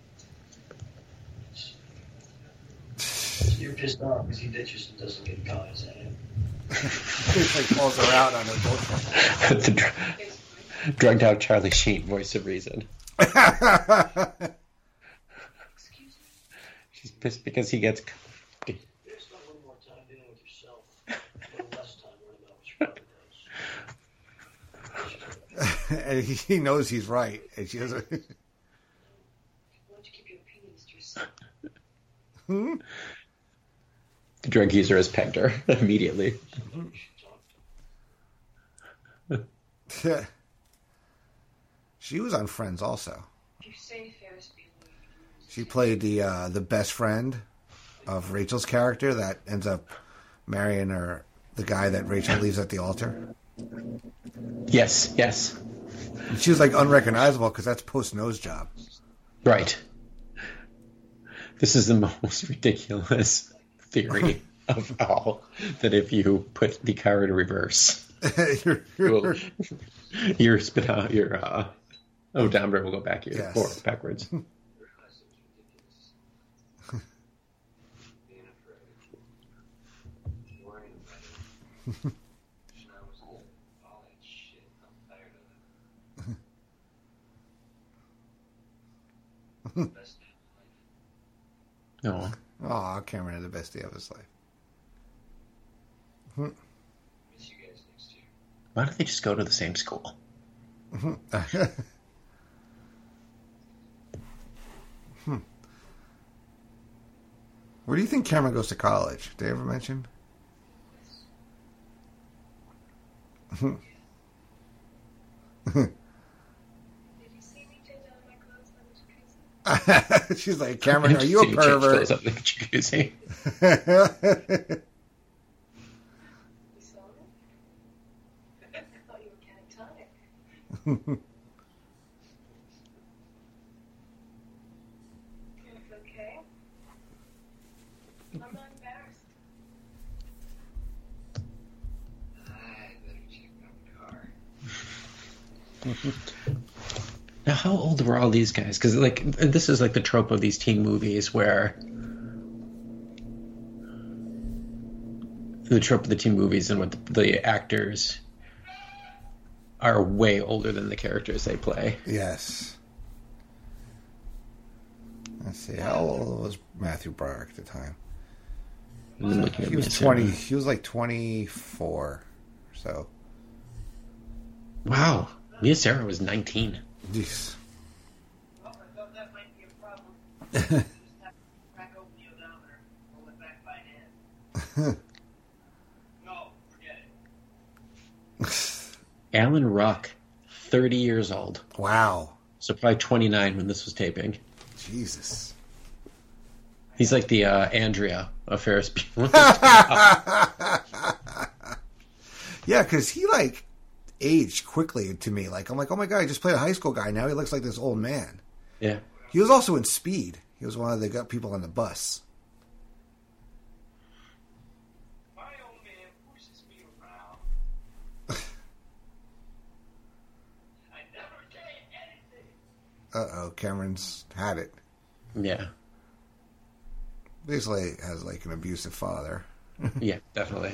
You're pissed off because he ditches and doesn't get caught, is that it? He like calls her out on her bullshit. The dr- drugged out Charlie Sheen, voice of reason. Excuse me? She's pissed because he gets. You just spend a little more time dealing with yourself. A little less time worrying about what your brother does. And he, he knows he's right, and she doesn't. Why don't you keep your opinions to yourself? Hmm? The drug user has pegged her immediately. She was on Friends also. If you say Ferris Bueller, She played the uh, the best friend of Rachel's character that ends up marrying her, the guy that Rachel leaves at the altar. Yes, yes. And she was like unrecognizable because that's Post Nose job. Right. This is the most ridiculous theory of all, that if you put the car in reverse, You're- you're- your your spit out your uh, odometer will go back here, Yes. forward, backwards. Being afraid. Worrying about it. Wishing I was dead. All that shit. I'm tired of it. Best day of my life. No. Aw, Cameron had the best day of his life. Miss you guys next year. Why don't they just go to the same school? hmm. Where do you think Cameron goes to college? Did they ever mention? Did you see me take down my clothes on the jacuzzi? She's like, Cameron, are you a She changed pervert? clothes up in the jacuzzi. You saw me? I thought you were catatonic. It's okay. I'm not embarrassed. I better check my car. Now, how old were all these guys? Because like this is like the trope of these teen movies where the trope of the teen movies and what the, the actors are way older than the characters they play. Yes. Let's see. How old was Matthew Broderick at the time? I'm looking at He was this twenty. here. He was like twenty-four. So, Wow, Mia Sarah was nineteen. jeez. Well, I thought that might be a problem. Just have to crack open the odometer, roll it back by hand. No, forget it. Alan Ruck, thirty years old. Wow. So probably twenty-nine when this was taping. Jesus. He's like the uh, Andrea of Ferris Bueller. Yeah, because he like aged quickly to me. Like I'm like, oh my god, he just played a high school guy. Now he looks like this old man. Yeah. He was also in Speed. He was one of the gu- people on the bus. My old man pushes me around. I never say anything. Uh oh, Cameron's had it. Yeah. Basically has like an abusive father. Yeah, definitely.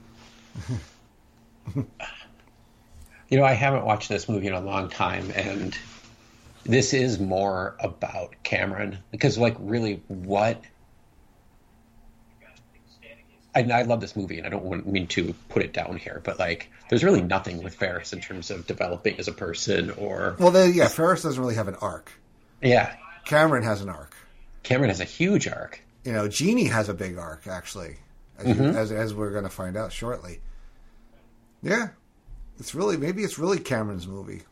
You know, I haven't watched this movie in a long time, and this is more about Cameron. Because, like, really, what I, I love this movie, and I don't want, mean to put it down here, but like, there's really nothing with Ferris in terms of developing as a person, or Well, the, yeah, Ferris doesn't really have an arc. yeah, Cameron has an arc. Cameron has a huge arc. You know, Jeannie has a big arc, actually, as, you, Mm-hmm. as, as we're going to find out shortly. Yeah. It's really, maybe it's really Cameron's movie.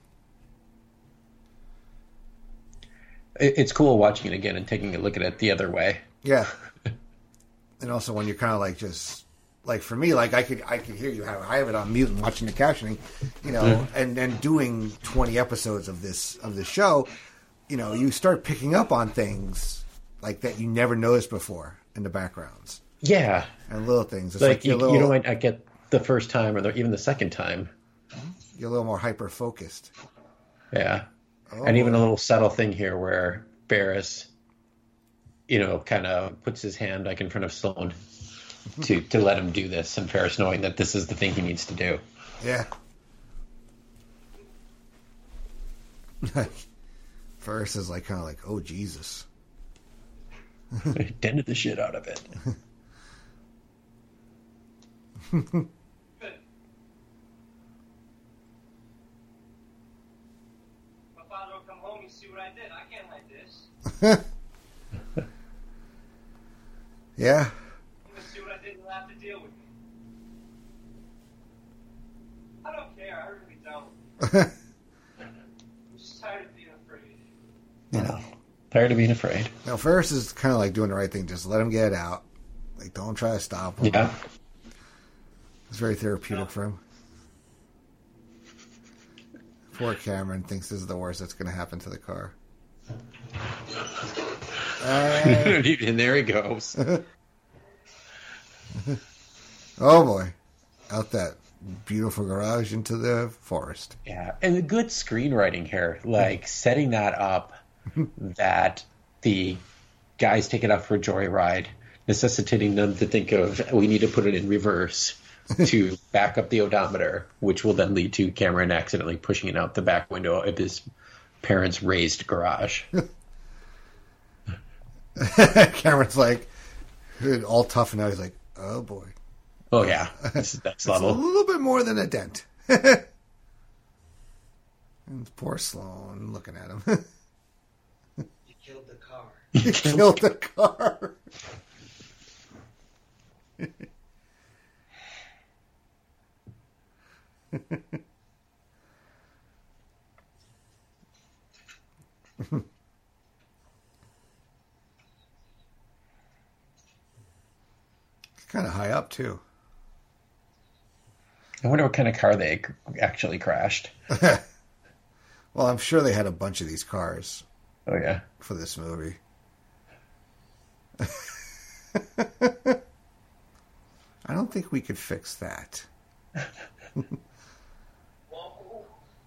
It, it's cool watching it again and taking a look at it the other way. Yeah. And also when you're kind of like just, like for me, like I could I could hear you have I have it on mute and watching the captioning, you know, Mm-hmm. and then doing twenty episodes of this of this show, you know, you start picking up on things like that you never noticed before in the backgrounds Yeah, and little things. It's like, like, you, you're, a little, you know, might not get the first time or the, even the second time. you're a little more hyper focused. Yeah, Oh, and even a little subtle thing here where Ferris, you know, kind of puts his hand like in front of Sloane to to let him do this, and Ferris knowing that this is the thing he needs to do. Yeah. Ferris is like kind of like, oh Jesus. He dented the shit out of it. My father will come home and see what I did. I can't like this. Yeah. He's gonna see what I did and he'll have to deal with me. I don't care. I really don't. I'm just tired of being afraid. You know, tired of being afraid. Now Ferris is kind of like doing the right thing. Just let him get it out. Like, don't try to stop him. Yeah, It's very therapeutic for him. Poor Cameron thinks this is the worst that's going to happen to the car. Uh, and there he goes. oh boy. Out that beautiful garage into the forest. Yeah, and the good screenwriting here, like setting that up, that the guys take it out for a joyride, necessitating them to think of, we need to put it in reverse to back up the odometer, which will then lead to Cameron accidentally pushing it out the back window of his parents' raised garage. Cameron's like, all tough and out. He's like, oh boy. Oh yeah, this is next It's a level. little bit more than a dent. And poor Sloane looking at him. You killed the car. He killed the car. Kind of high up too. I wonder what kind of car they actually crashed. Well, I'm sure they had a bunch of these cars Oh yeah. for this movie. I don't think we could fix that. Whoa.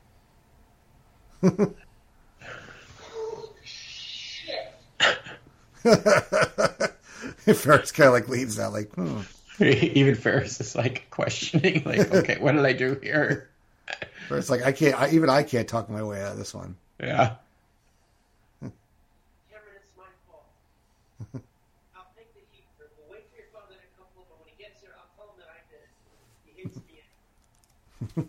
Shit. Ferris kind of like leads out, like, hmm. Even Ferris is like questioning, like, okay, what did I do here? Ferris like, I can't. I, even I can't talk my way out of this one. Yeah. Cameron, it's my fault. I'll take the heat for it. We'll wait for your father to come home, but when he gets here, I'll tell him that I did it. He hates me.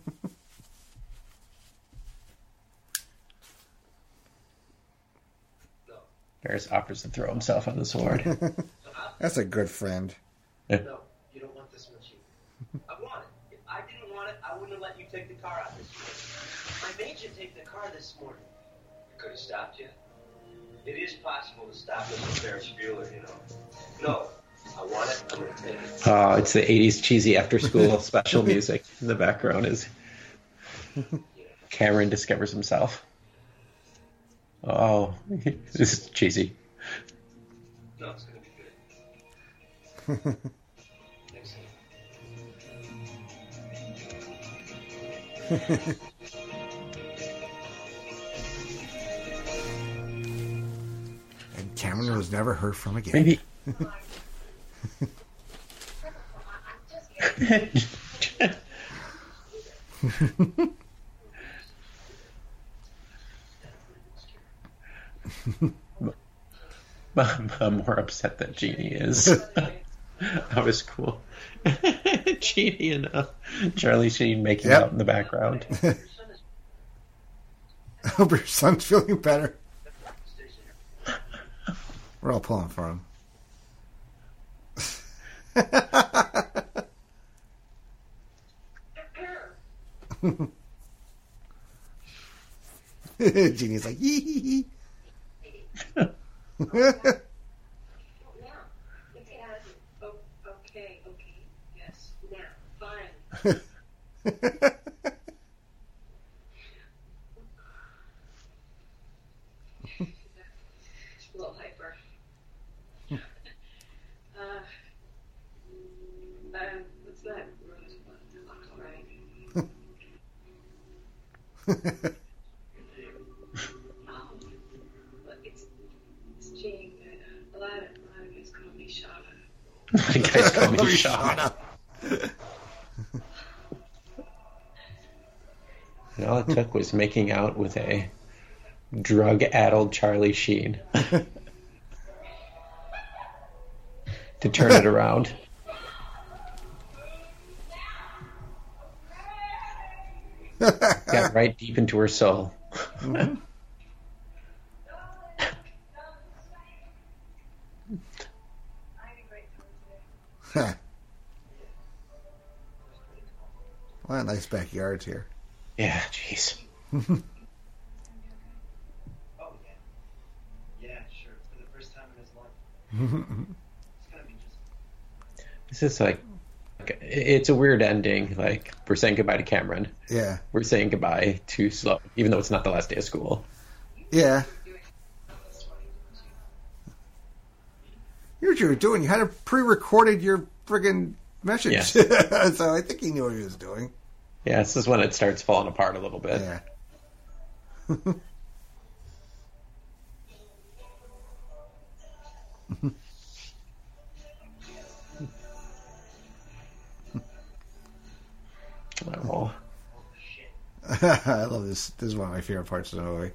No. Ferris offers to throw himself on the sword. So I'll, That's a good friend. no, you don't want this machine. I want it. If I didn't want it, I wouldn't have let you take the car out this morning. I made you take the car this morning. I could have stopped you. It is possible to stop this with Ferris Bueller, you know. No, I want it. I'm going to take it. Oh, it's the eighties cheesy after-school special music in the background is Cameron discovers himself. Oh, this is cheesy. No, it's going to be good. Next time. And Cameron was never heard from again. Maybe. I'm, I'm more upset that Jeannie is. That was cool. Jeannie and uh, Charlie Sheen making Yep. out in the background. I hope your son's feeling better. We're all pulling for him. Jeannie's like, yee hee hee. Now, oh, okay, okay, yes, now, fine. She's a little hyper. uh, uh, what's that? All right. Oh, look, it's, it's Jane. A lot of, a lot of guys call me Shava. The guys call me Shauna. And all it took was making out with a drug-addled Charlie Sheen to turn it around. Got right deep into her soul. Mm-hmm. Well, nice backyards here. Yeah, jeez. Oh, yeah. Yeah, sure. For the first time in his life. It's gonna be just... This is like, like, it's a weird ending. Like, we're saying goodbye to Cameron. Yeah. We're saying goodbye to Sloan, even though it's not the last day of school. Yeah. Here's what you were doing. You had to pre-recorded your friggin' message. Yes. So I think he knew what he was doing. Yeah, this is when it starts falling apart a little bit. Yeah. Oh. I love this. This is one of my favorite parts of the movie.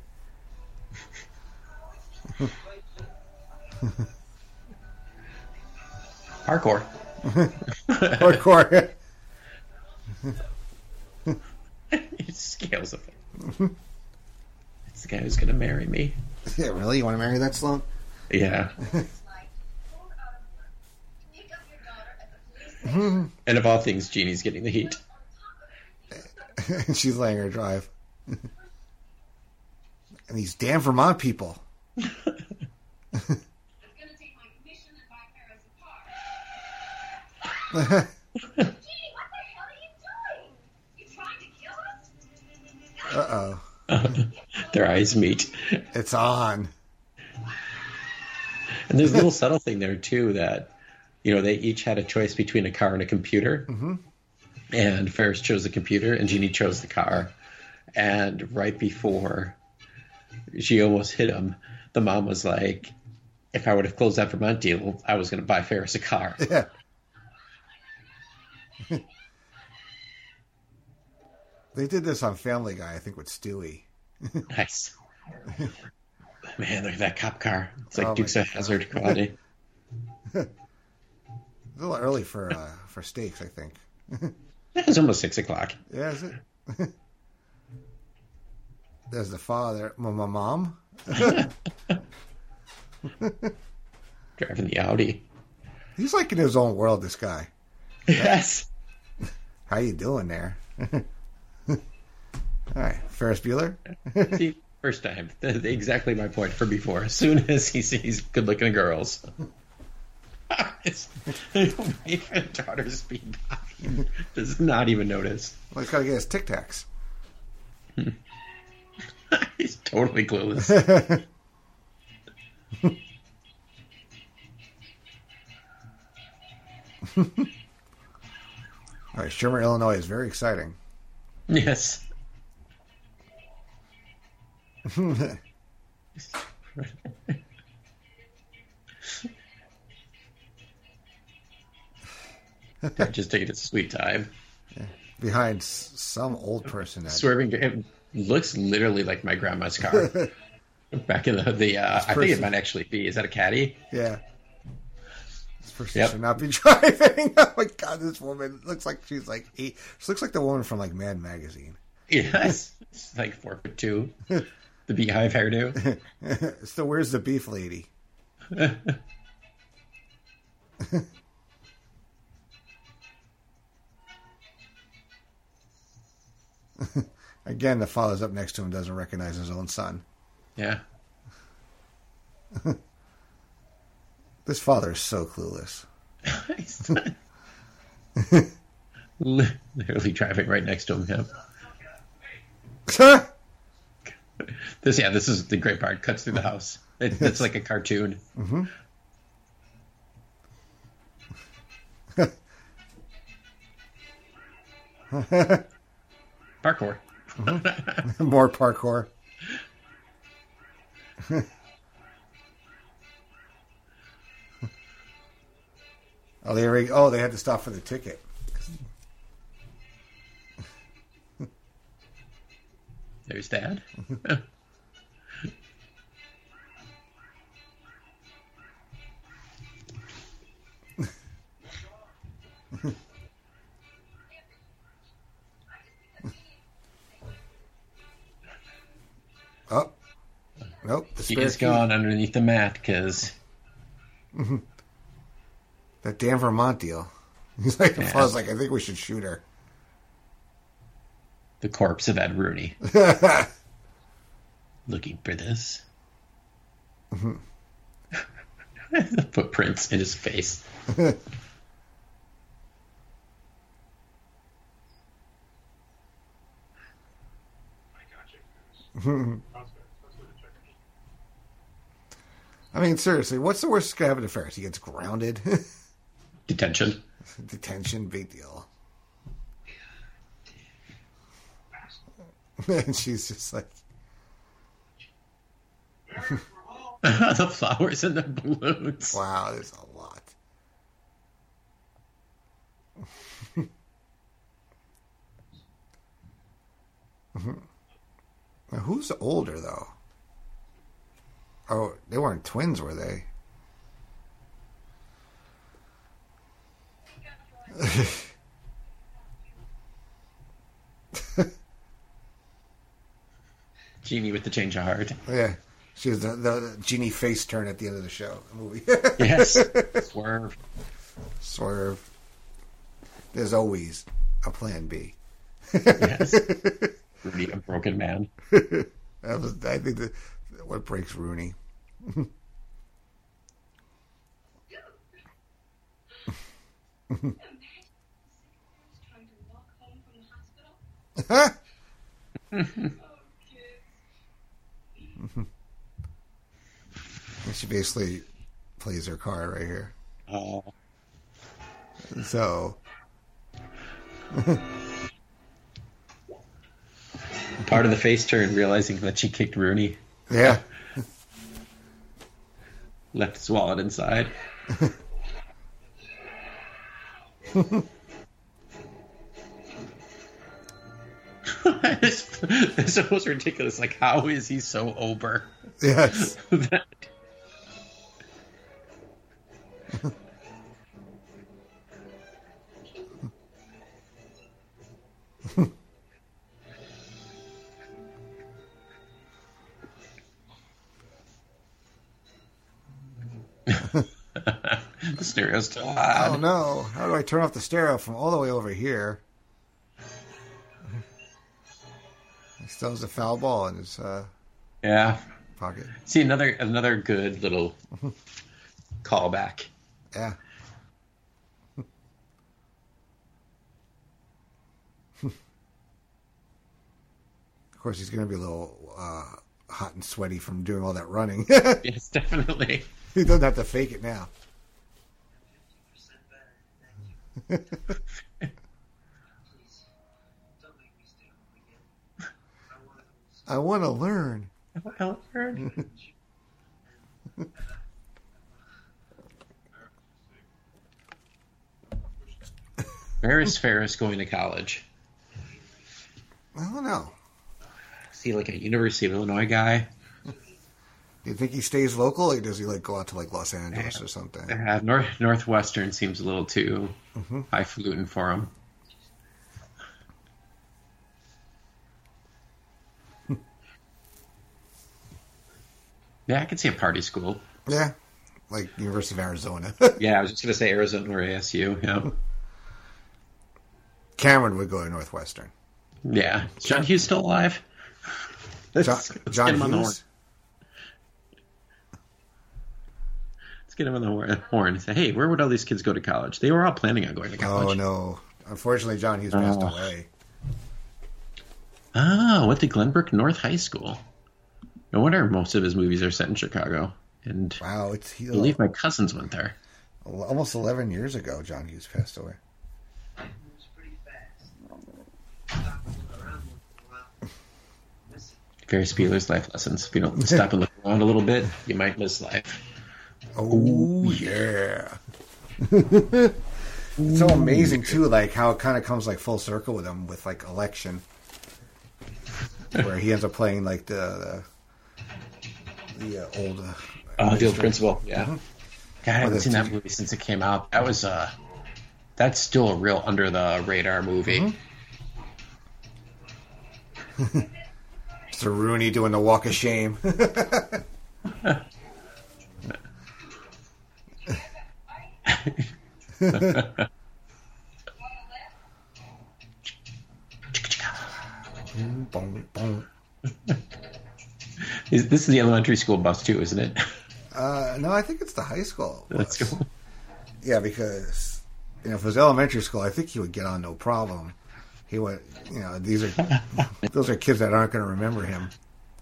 Hardcore. Hardcore. He scales of it. It's the guy who's gonna marry me. Yeah, really? You want to marry that Sloan? Yeah. And of all things, Jeannie's getting the heat. And she's letting her drive. And these damn Vermont people. I'm gonna take my commission and buy Paris a car. Gee, what the hell are you doing? You trying to kill us? Uh-oh. Their eyes meet. It's on. And there's a little subtle thing there, too, that, you know, they each had a choice between a car and a computer. Mm-hmm. And Ferris chose the computer, and Jeannie chose the car. And right before she almost hit him, the mom was like, if I would have closed that Vermont deal, I was going to buy Ferris a car. Yeah. They did this on Family Guy, I think, with Stewie. Nice. Man, look at that cop car. It's like Oh, Dukes my of Hazzard quality. A little early for uh, for steaks, I think. It's almost six o'clock. Yeah, is it? There's the father. My my mom? Driving the Audi. He's like in his own world, this guy. Yes. How you doing there? All right, Ferris Bueller? See, first time. Exactly my point from before. As soon as he sees good-looking girls. His wife and daughter speed by. He does not even notice. Well, he's got to get his Tic Tacs. He's totally clueless. All right, Shermer, Illinois is very exciting. Yes. They're just taking a sweet time. Behind s- some old person. That, Swerving, it looks literally like my grandma's car. Back in the, the uh, I think it person- might actually be. Is that a caddy? yeah. This First, Yep. she should not be driving. Oh my god, this woman looks like she's like eight. She looks like the woman from like Mad Magazine. Yes, it's like four foot two. The beehive hairdo. So where's the beef lady? Again, the father's up next to him, doesn't recognize his own son. Yeah. This father is so clueless. Literally driving right next to him. Huh? This, yeah, this is the great part. Cuts through the house. It, it's like a cartoon. Mm-hmm. Parkour. Mm-hmm. More parkour. Oh, they already, oh, they had to stop for the ticket. There's Dad. Oh, nope. The He spare is key. gone underneath the mat because That damn Vermont deal. He's like, the Yeah. father's like, I think we should shoot her. the corpse of Ed Rooney. Looking for this. The footprints in his face. I got you. That's good. That's good to check. I mean, seriously, what's the worst that's going to happen to Ferris? He gets grounded. Detention. Detention, big deal. And she's just like, The flowers and the balloons. wow, there's a lot. Now, who's older, though? Oh, they weren't twins, were they? Jeannie with the change of heart. Yeah. She was the, the genie face turn at the end of the show, the movie. Yes. Swerve. Swerve. There's always a plan B. Yes. Rooney, a broken man. That was, I think, that what breaks Rooney. Trying to walk home from the hospital. Oh, kids. She basically plays her card right here. Oh. So, Part of the face turn, realizing that she kicked Rooney, yeah. left his wallet inside. It's, it's almost ridiculous. Like, how is he so over? Yes. That- The stereo's still Oh hot. no. How do I turn off the stereo from all the way over here? He still has a foul ball in his uh, Yeah. pocket. See, another another good little callback. Yeah. Of course, he's going to be a little uh, hot and sweaty from doing all that running. Yes, definitely. He doesn't have to fake it now. fifty percent better. Thank you. Please, don't make me stay home again. I want to I want to learn. Where is Ferris going to college? I don't know. Is he like a University of Illinois guy? Do you think he stays local, or does he like go out to like Los Angeles or something? Uh, North Northwestern seems a little too mm-hmm. highfalutin for him. Yeah, I could see a party school. Yeah, like University of Arizona. Yeah, I was just going to say Arizona or A S U. Yeah. Cameron would go to Northwestern. Yeah. Is John Hughes still alive? John, let's John get him Hughes? Let's get him on the horn, horn and say, hey, where would all these kids go to college? They were all planning on going to college. Oh, no. Unfortunately, John Hughes passed oh. away. Ah, went to Glenbrook North High School. No wonder most of his movies are set in Chicago. And wow, it's he, I believe my cousins went there. Almost eleven years ago, John Hughes passed away. Moves pretty fast. Ferris Bueller's Life Lessons. If you don't stop and look around a little bit, you might miss life. Oh, yeah. It's so amazing, too, like how it kind of comes like full circle with him with like Election, where he ends up playing like the the, the uh, old uh, oh, the old principal. Yeah. Mm-hmm. God, I haven't seen two. that movie since it came out. That was uh that's still a real under the radar movie. Mm-hmm. Mister Rooney doing the walk of shame. Boom, boom. Is, this is the elementary school bus too, isn't it? Uh, no, I think it's the high school bus. That's cool. Yeah, because you know, if it was elementary school, I think he would get on no problem. He would, you know, these are those are kids that aren't going to remember him.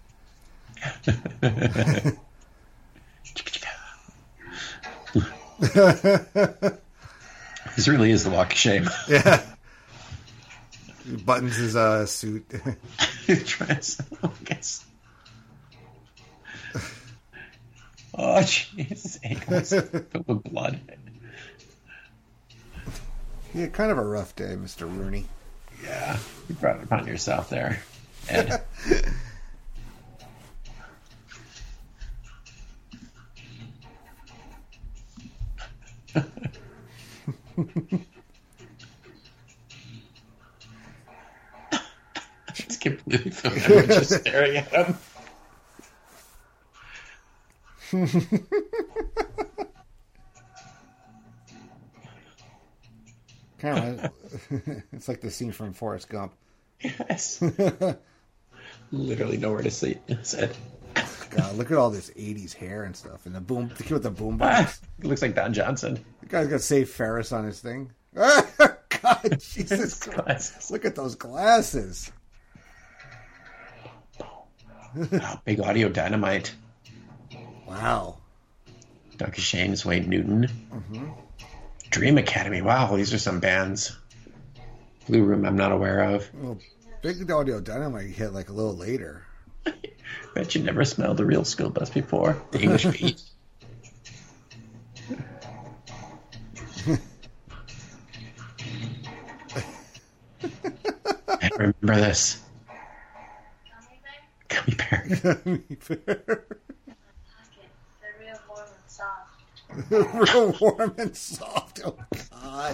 This really is the walk of shame. Yeah. He buttons his uh, suit. Tries, I guess. Oh, Jesus. Ankles filled with blood. Yeah, kind of a rough day, Mister Rooney. Yeah. You brought it upon yourself there, Ed. Just completely familiar, just staring at him. Kind of, it's like the scene from Forrest Gump. Yes. Literally nowhere to see. Said. God, look at all this eighties hair and stuff, and the boom, the kid with the boom box. It looks like Don Johnson. The guy's got Save Ferris on his thing. God, Jesus Christ! Look at those glasses. Oh, big audio dynamite. Wow. Donkey Shane's Wayne Newton. Mm-hmm. Dream Academy. Wow, these are some bands. Blue Room, I'm not aware of. Well, Big Audio Dynamite hit like a little later. Bet you never smelled the real school bus before. The English Beat. I remember this. Gummy bear. Gummy bear. They're real warm and soft. Real warm and soft. Oh, God.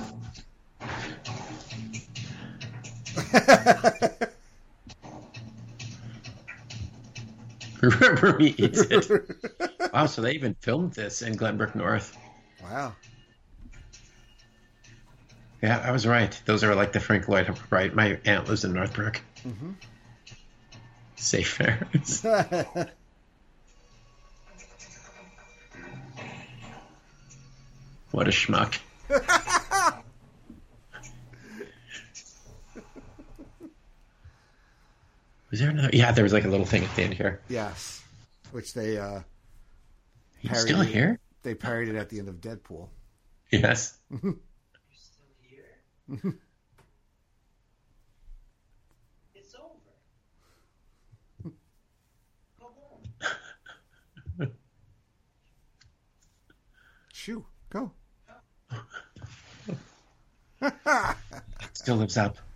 Remember me eats it. Wow, so they even filmed this in Glenbrook North. Wow. Yeah, I was right. Those are like the Frank Lloyd Wright. My aunt lives in Northbrook. Mm-hmm. Safe Ferris. What a schmuck. Was there another? Yeah, there was like a little thing at the end here. Yes. Which they, uh... He's still here? They parodied it at the end of Deadpool. Yes. You're still here? It's over. Go home. Shoo, go. Still lives up.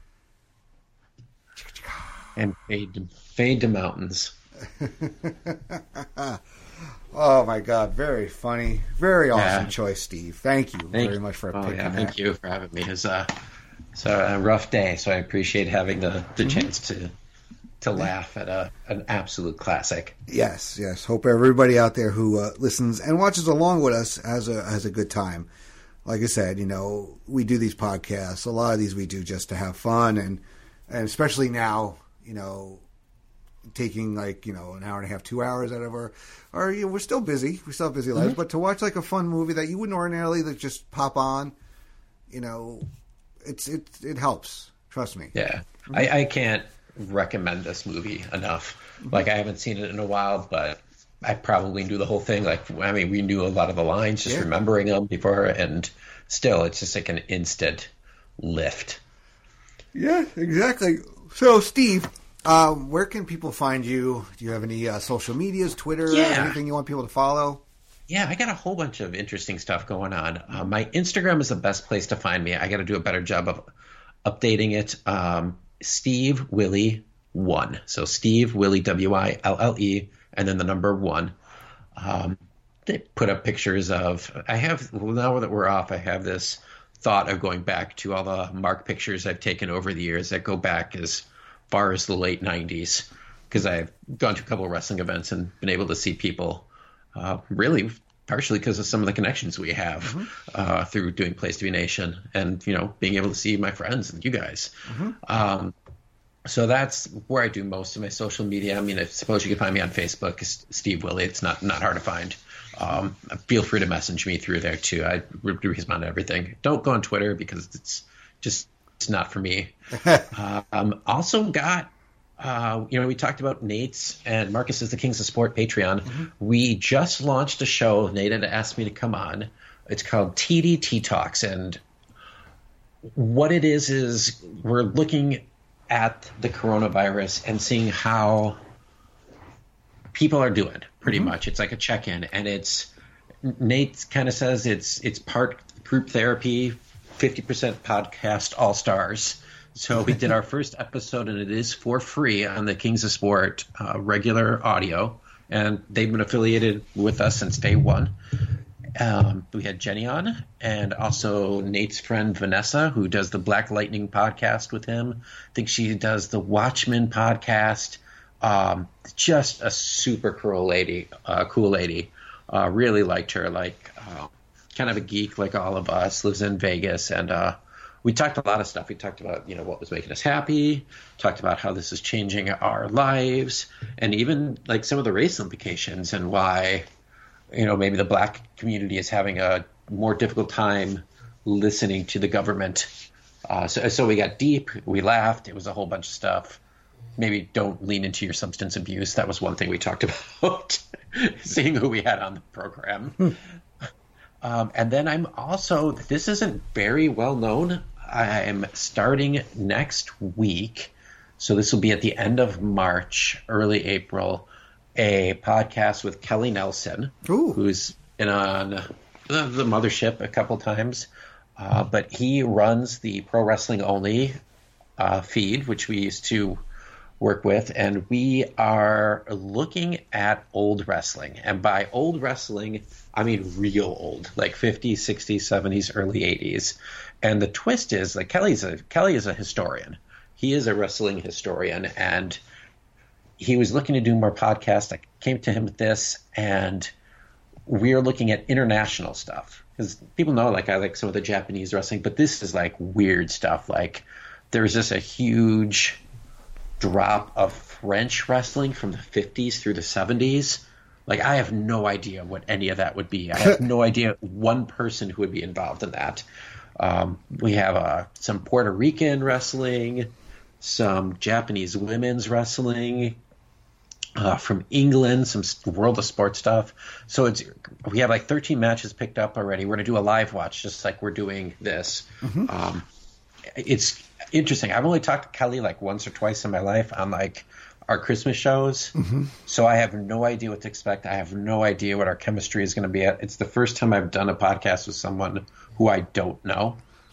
And fade to, fade to mountains. Oh my God, very funny, very awesome Yeah. choice, Steve. Thank you Thank very you. much for Oh, picking yeah, that. thank you for having me. It's uh, it's a rough day, so I appreciate having the, the Mm-hmm. chance to to laugh at a an absolute classic. Yes, yes. Hope everybody out there who uh, listens and watches along with us has a has a good time. Like I said, you know, we do these podcasts. A lot of these we do just to have fun, and and especially now, you know, taking like you know an hour and a half, two hours out of our, our you know, we're still busy, we still have busy lives, but to watch like a fun movie that you wouldn't ordinarily like, just pop on, you know, it's it it helps. Trust me. Yeah, I, I can't recommend this movie enough. Like, I haven't seen it in a while, but I probably knew the whole thing. Like, I mean, we knew a lot of the lines, just Yeah. remembering them before, and still, it's just like an instant lift. Yeah, exactly. So, Steve, um, where can people find you? Do you have any uh, social medias, Twitter, Yeah. anything you want people to follow? Yeah, I got a whole bunch of interesting stuff going on. Uh, my Instagram is the best place to find me. I got to do a better job of updating it. Um, Steve Willie one. So Steve Willie W I L L E and then the number one. Um, they put up pictures of. I have well, now that we're off, I have this thought of going back to all the Mark pictures I've taken over the years that go back as far as the late nineties, because I've gone to a couple of wrestling events and been able to see people. Uh, really, partially because of some of the connections we have mm-hmm. uh, through doing Place to Be Nation, and you know, being able to see my friends and you guys. Mm-hmm. Um, so that's where I do most of my social media. I mean, I suppose you can find me on Facebook, Steve Willie. It's not not hard to find. Um, feel free to message me through there too. I respond to everything. Don't go on Twitter because it's just it's not for me. uh, um, also got. Uh, you know, we talked about Nate's and Marcus's The Kings of Sport Patreon. Mm-hmm. We just launched a show. Nate had asked me to come on. It's called T D T Talks. And what it is, is we're looking at the coronavirus and seeing how people are doing, pretty mm-hmm. much. It's like a check-in. And it's, Nate kind of says it's, it's part group therapy, fifty percent podcast all-stars. So we did our first episode, and it is for free on the Kings of Sport uh, regular audio, and they've been affiliated with us since day one. Um, we had Jenny on, and also Nate's friend Vanessa, who does the Black Lightning podcast with him. I think she does the Watchmen podcast. Um, just a super cool lady, uh, cool lady. Uh, really liked her, like uh, kind of a geek like all of us, lives in Vegas, and uh, we talked a lot of stuff. We talked about, you know, what was making us happy, talked about how this is changing our lives, and even like some of the race implications and why, you know, maybe the black community is having a more difficult time listening to the government. Uh, so, so we got deep, we laughed. It was a whole bunch of stuff. Maybe don't lean into your substance abuse. That was one thing we talked about, seeing who we had on the program. Um, and then I'm also, this isn't very well known, I'm starting next week, so this will be at the end of March, early April, a podcast with Kelly Nelson, Ooh. who's been on the, the Mothership a couple times, uh, but he runs the Pro Wrestling Only uh, feed, which we used to work with, and we are looking at old wrestling. And by old wrestling, I mean real old, like fifties, sixties, seventies, early eighties. And the twist is, like, Kelly's a Kelly is a historian. He is a wrestling historian, and he was looking to do more podcasts. I came to him with this, and we're looking at international stuff. Because people know, like, I like some of the Japanese wrestling, but this is, like, weird stuff. Like, there's just a huge drop of French wrestling from the fifties through the seventies. Like, I have no idea what any of that would be. I have no idea one person who would be involved in that. Um, we have uh, some Puerto Rican wrestling, some Japanese women's wrestling, uh, from England, some World of Sport stuff. So it's we have like thirteen matches picked up already. We're going to do a live watch just like we're doing this. Mm-hmm. Um, it's interesting. I've only talked to Kelly like once or twice in my life on like our Christmas shows. Mm-hmm. So I have no idea what to expect. I have no idea what our chemistry is going to be at. It's the first time I've done a podcast with someone who I don't know.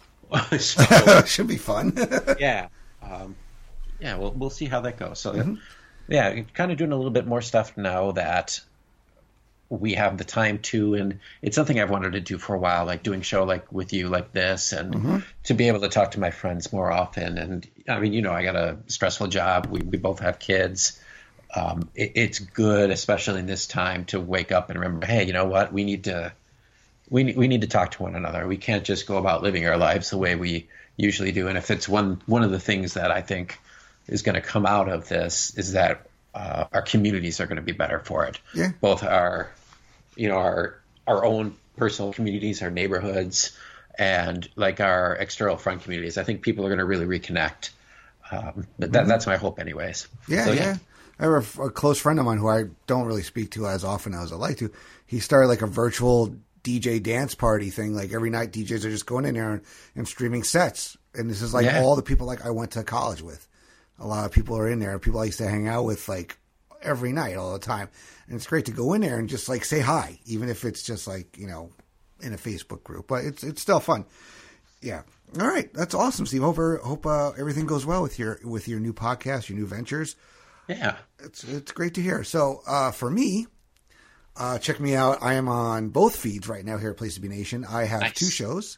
So, should be fun. yeah. Um, yeah, we'll, we'll see how that goes. So, mm-hmm. yeah, kind of doing a little bit more stuff now that we have the time to, and it's something I've wanted to do for a while, like doing a show like with you like this, and mm-hmm. to be able to talk to my friends more often. And I mean, you know, I got a stressful job. We, we both have kids. Um, it, it's good, especially in this time, to wake up and remember, hey, you know what? We need to, we, we need to talk to one another. We can't just go about living our lives the way we usually do. And if it's one, one of the things that I think is going to come out of this is that Uh, our communities are going to be better for it. Yeah. Both our, you know, our our own personal communities, our neighborhoods, and like our external friend communities. I think people are going to really reconnect. Um, but that, mm-hmm. that's my hope, anyways. Yeah, so, yeah. yeah. I have a, a close friend of mine who I don't really speak to as often as I like to. He started like a virtual D J dance party thing. Like every night, D Js are just going in there and, and streaming sets. And this is like yeah. all the people like I went to college with. A lot of people are in there. People I used to hang out with like every night, all the time. And it's great to go in there and just like say hi, even if it's just like, you know, in a Facebook group. But it's it's still fun. Yeah. All right. That's awesome, Steve. Hope, hope uh, everything goes well with your with your new podcast, your new ventures. Yeah. It's it's great to hear. So uh, for me, uh, check me out. I am on both feeds right now here at Place to Be Nation. I have nice. two shows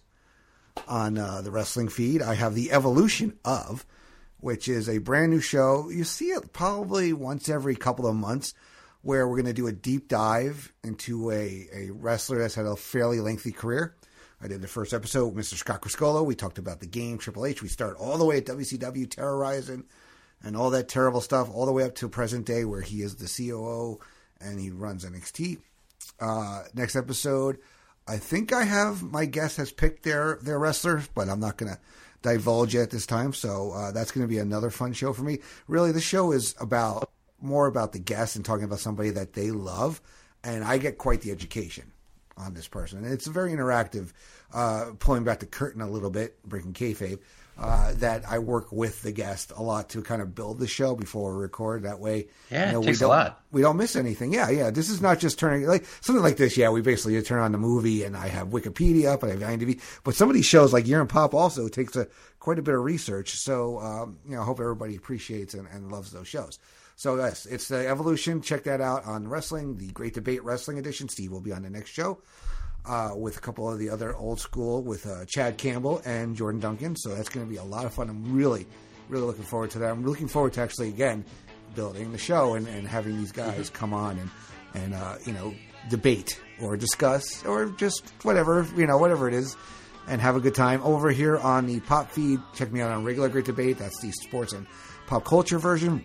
on uh, the wrestling feed. I have The Evolution of, which is a brand new show. You see it probably once every couple of months, where we're going to do a deep dive into a, a wrestler that's had a fairly lengthy career. I did the first episode with Mister Scott Criscolo. We talked about the game, Triple H. We start all the way at W C W, terrorizing, and all that terrible stuff, all the way up to present day, where he is the C O O and he runs N X T. Uh, next episode, I think I have, my guest has picked their, their wrestler, but I'm not going to divulge at this time, so uh, that's going to be another fun show for me. Really, the show is about more about the guests and talking about somebody that they love, and I get quite the education on this person. And it's very interactive, uh, pulling back the curtain a little bit, breaking kayfabe, uh, that I work with the guest a lot to kind of build the show before we record. That way, yeah, you know, it takes we don't, a lot. We don't miss anything. Yeah, yeah. This is not just turning, like, something like this, yeah, we basically turn on the movie and I have Wikipedia up and I have I M D B. But some of these shows, like Year in Pop, also takes a quite a bit of research. So, um, you know, I hope everybody appreciates and, and loves those shows. So, yes, it's the Evolution. Check that out on Wrestling, the Great Debate Wrestling Edition. Steve will be on the next show uh, with a couple of the other old school with uh, Chad Campbell and Jordan Duncan. So that's going to be a lot of fun. I'm really, really looking forward to that. I'm looking forward to actually, again, building the show and, and having these guys come on and, and uh, you know, debate or discuss or just whatever, you know, whatever it is, and have a good time. Over here on the Pop feed, check me out on Regular Great Debate. That's the sports and pop culture version.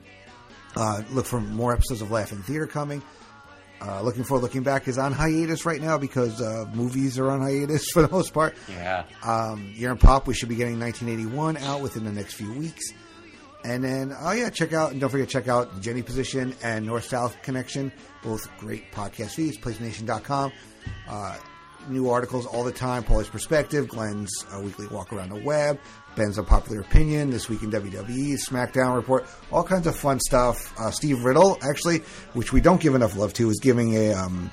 Uh, look for more episodes of Laugh in Theater coming. Uh, Looking Forward, Looking Back is on hiatus right now because uh, movies are on hiatus for the most part. Yeah. Um, Year in Pop, we should be getting nineteen eighty-one out within the next few weeks. And then, oh yeah, check out, and don't forget to check out Jenny Position and North-South Connection, both great podcast feeds, place nation dot com. Uh, new articles all the time, Paulie's Perspective, Glenn's uh, weekly walk around the web, Ben's Unpopular Opinion, This Week in W W E, SmackDown Report, all kinds of fun stuff. Uh, Steve Riddle, actually, which we don't give enough love to, is giving a, um,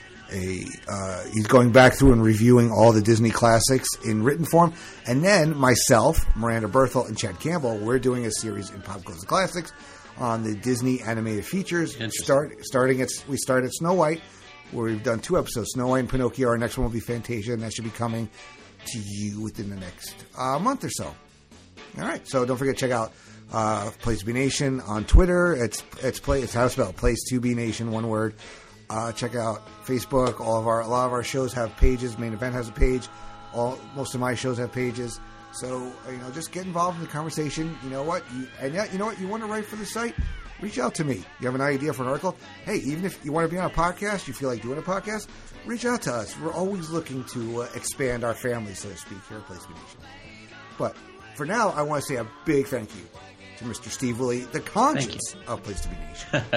a uh, he's going back through and reviewing all the Disney classics in written form. And then myself, Miranda Berthel, and Chad Campbell, we're doing a series in Pop Goes the Classics on the Disney animated features. Start, starting at, we start at Snow White, where we've done two episodes, Snow White and Pinocchio. Our next one will be Fantasia, and that should be coming to you within the next uh, month or so. All right, so don't forget to check out uh, Place to Be Nation on Twitter. It's it's play it's how to spell Place to Be Nation, one word. Uh, check out Facebook. All of our a lot of our shows have pages. Main Event has a page. All most of my shows have pages. So you know, just get involved in the conversation. You know what? You, and yeah, you know what? You want to write for the site? Reach out to me. You have an idea for an article? Hey, even if you want to be on a podcast, you feel like doing a podcast, reach out to us. We're always looking to uh, expand our family, so to speak, here at Place to Be Nation. But for now, I want to say a big thank you to Mister Steve Willie, the conscience of Place to Be Nation.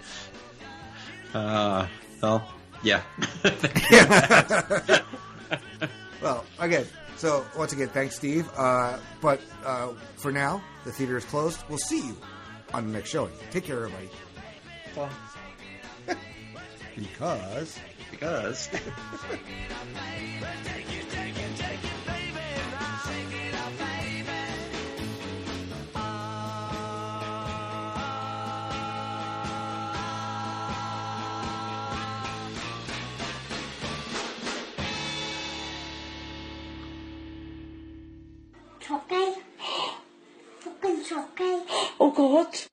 uh, well, yeah. Well, again, so once again, thanks, Steve. Uh, but uh, for now, the theater is closed. We'll see you on the next showing. Take care, everybody. Well, because... Because... chocolate. Fucking chocolate. Oh Gott.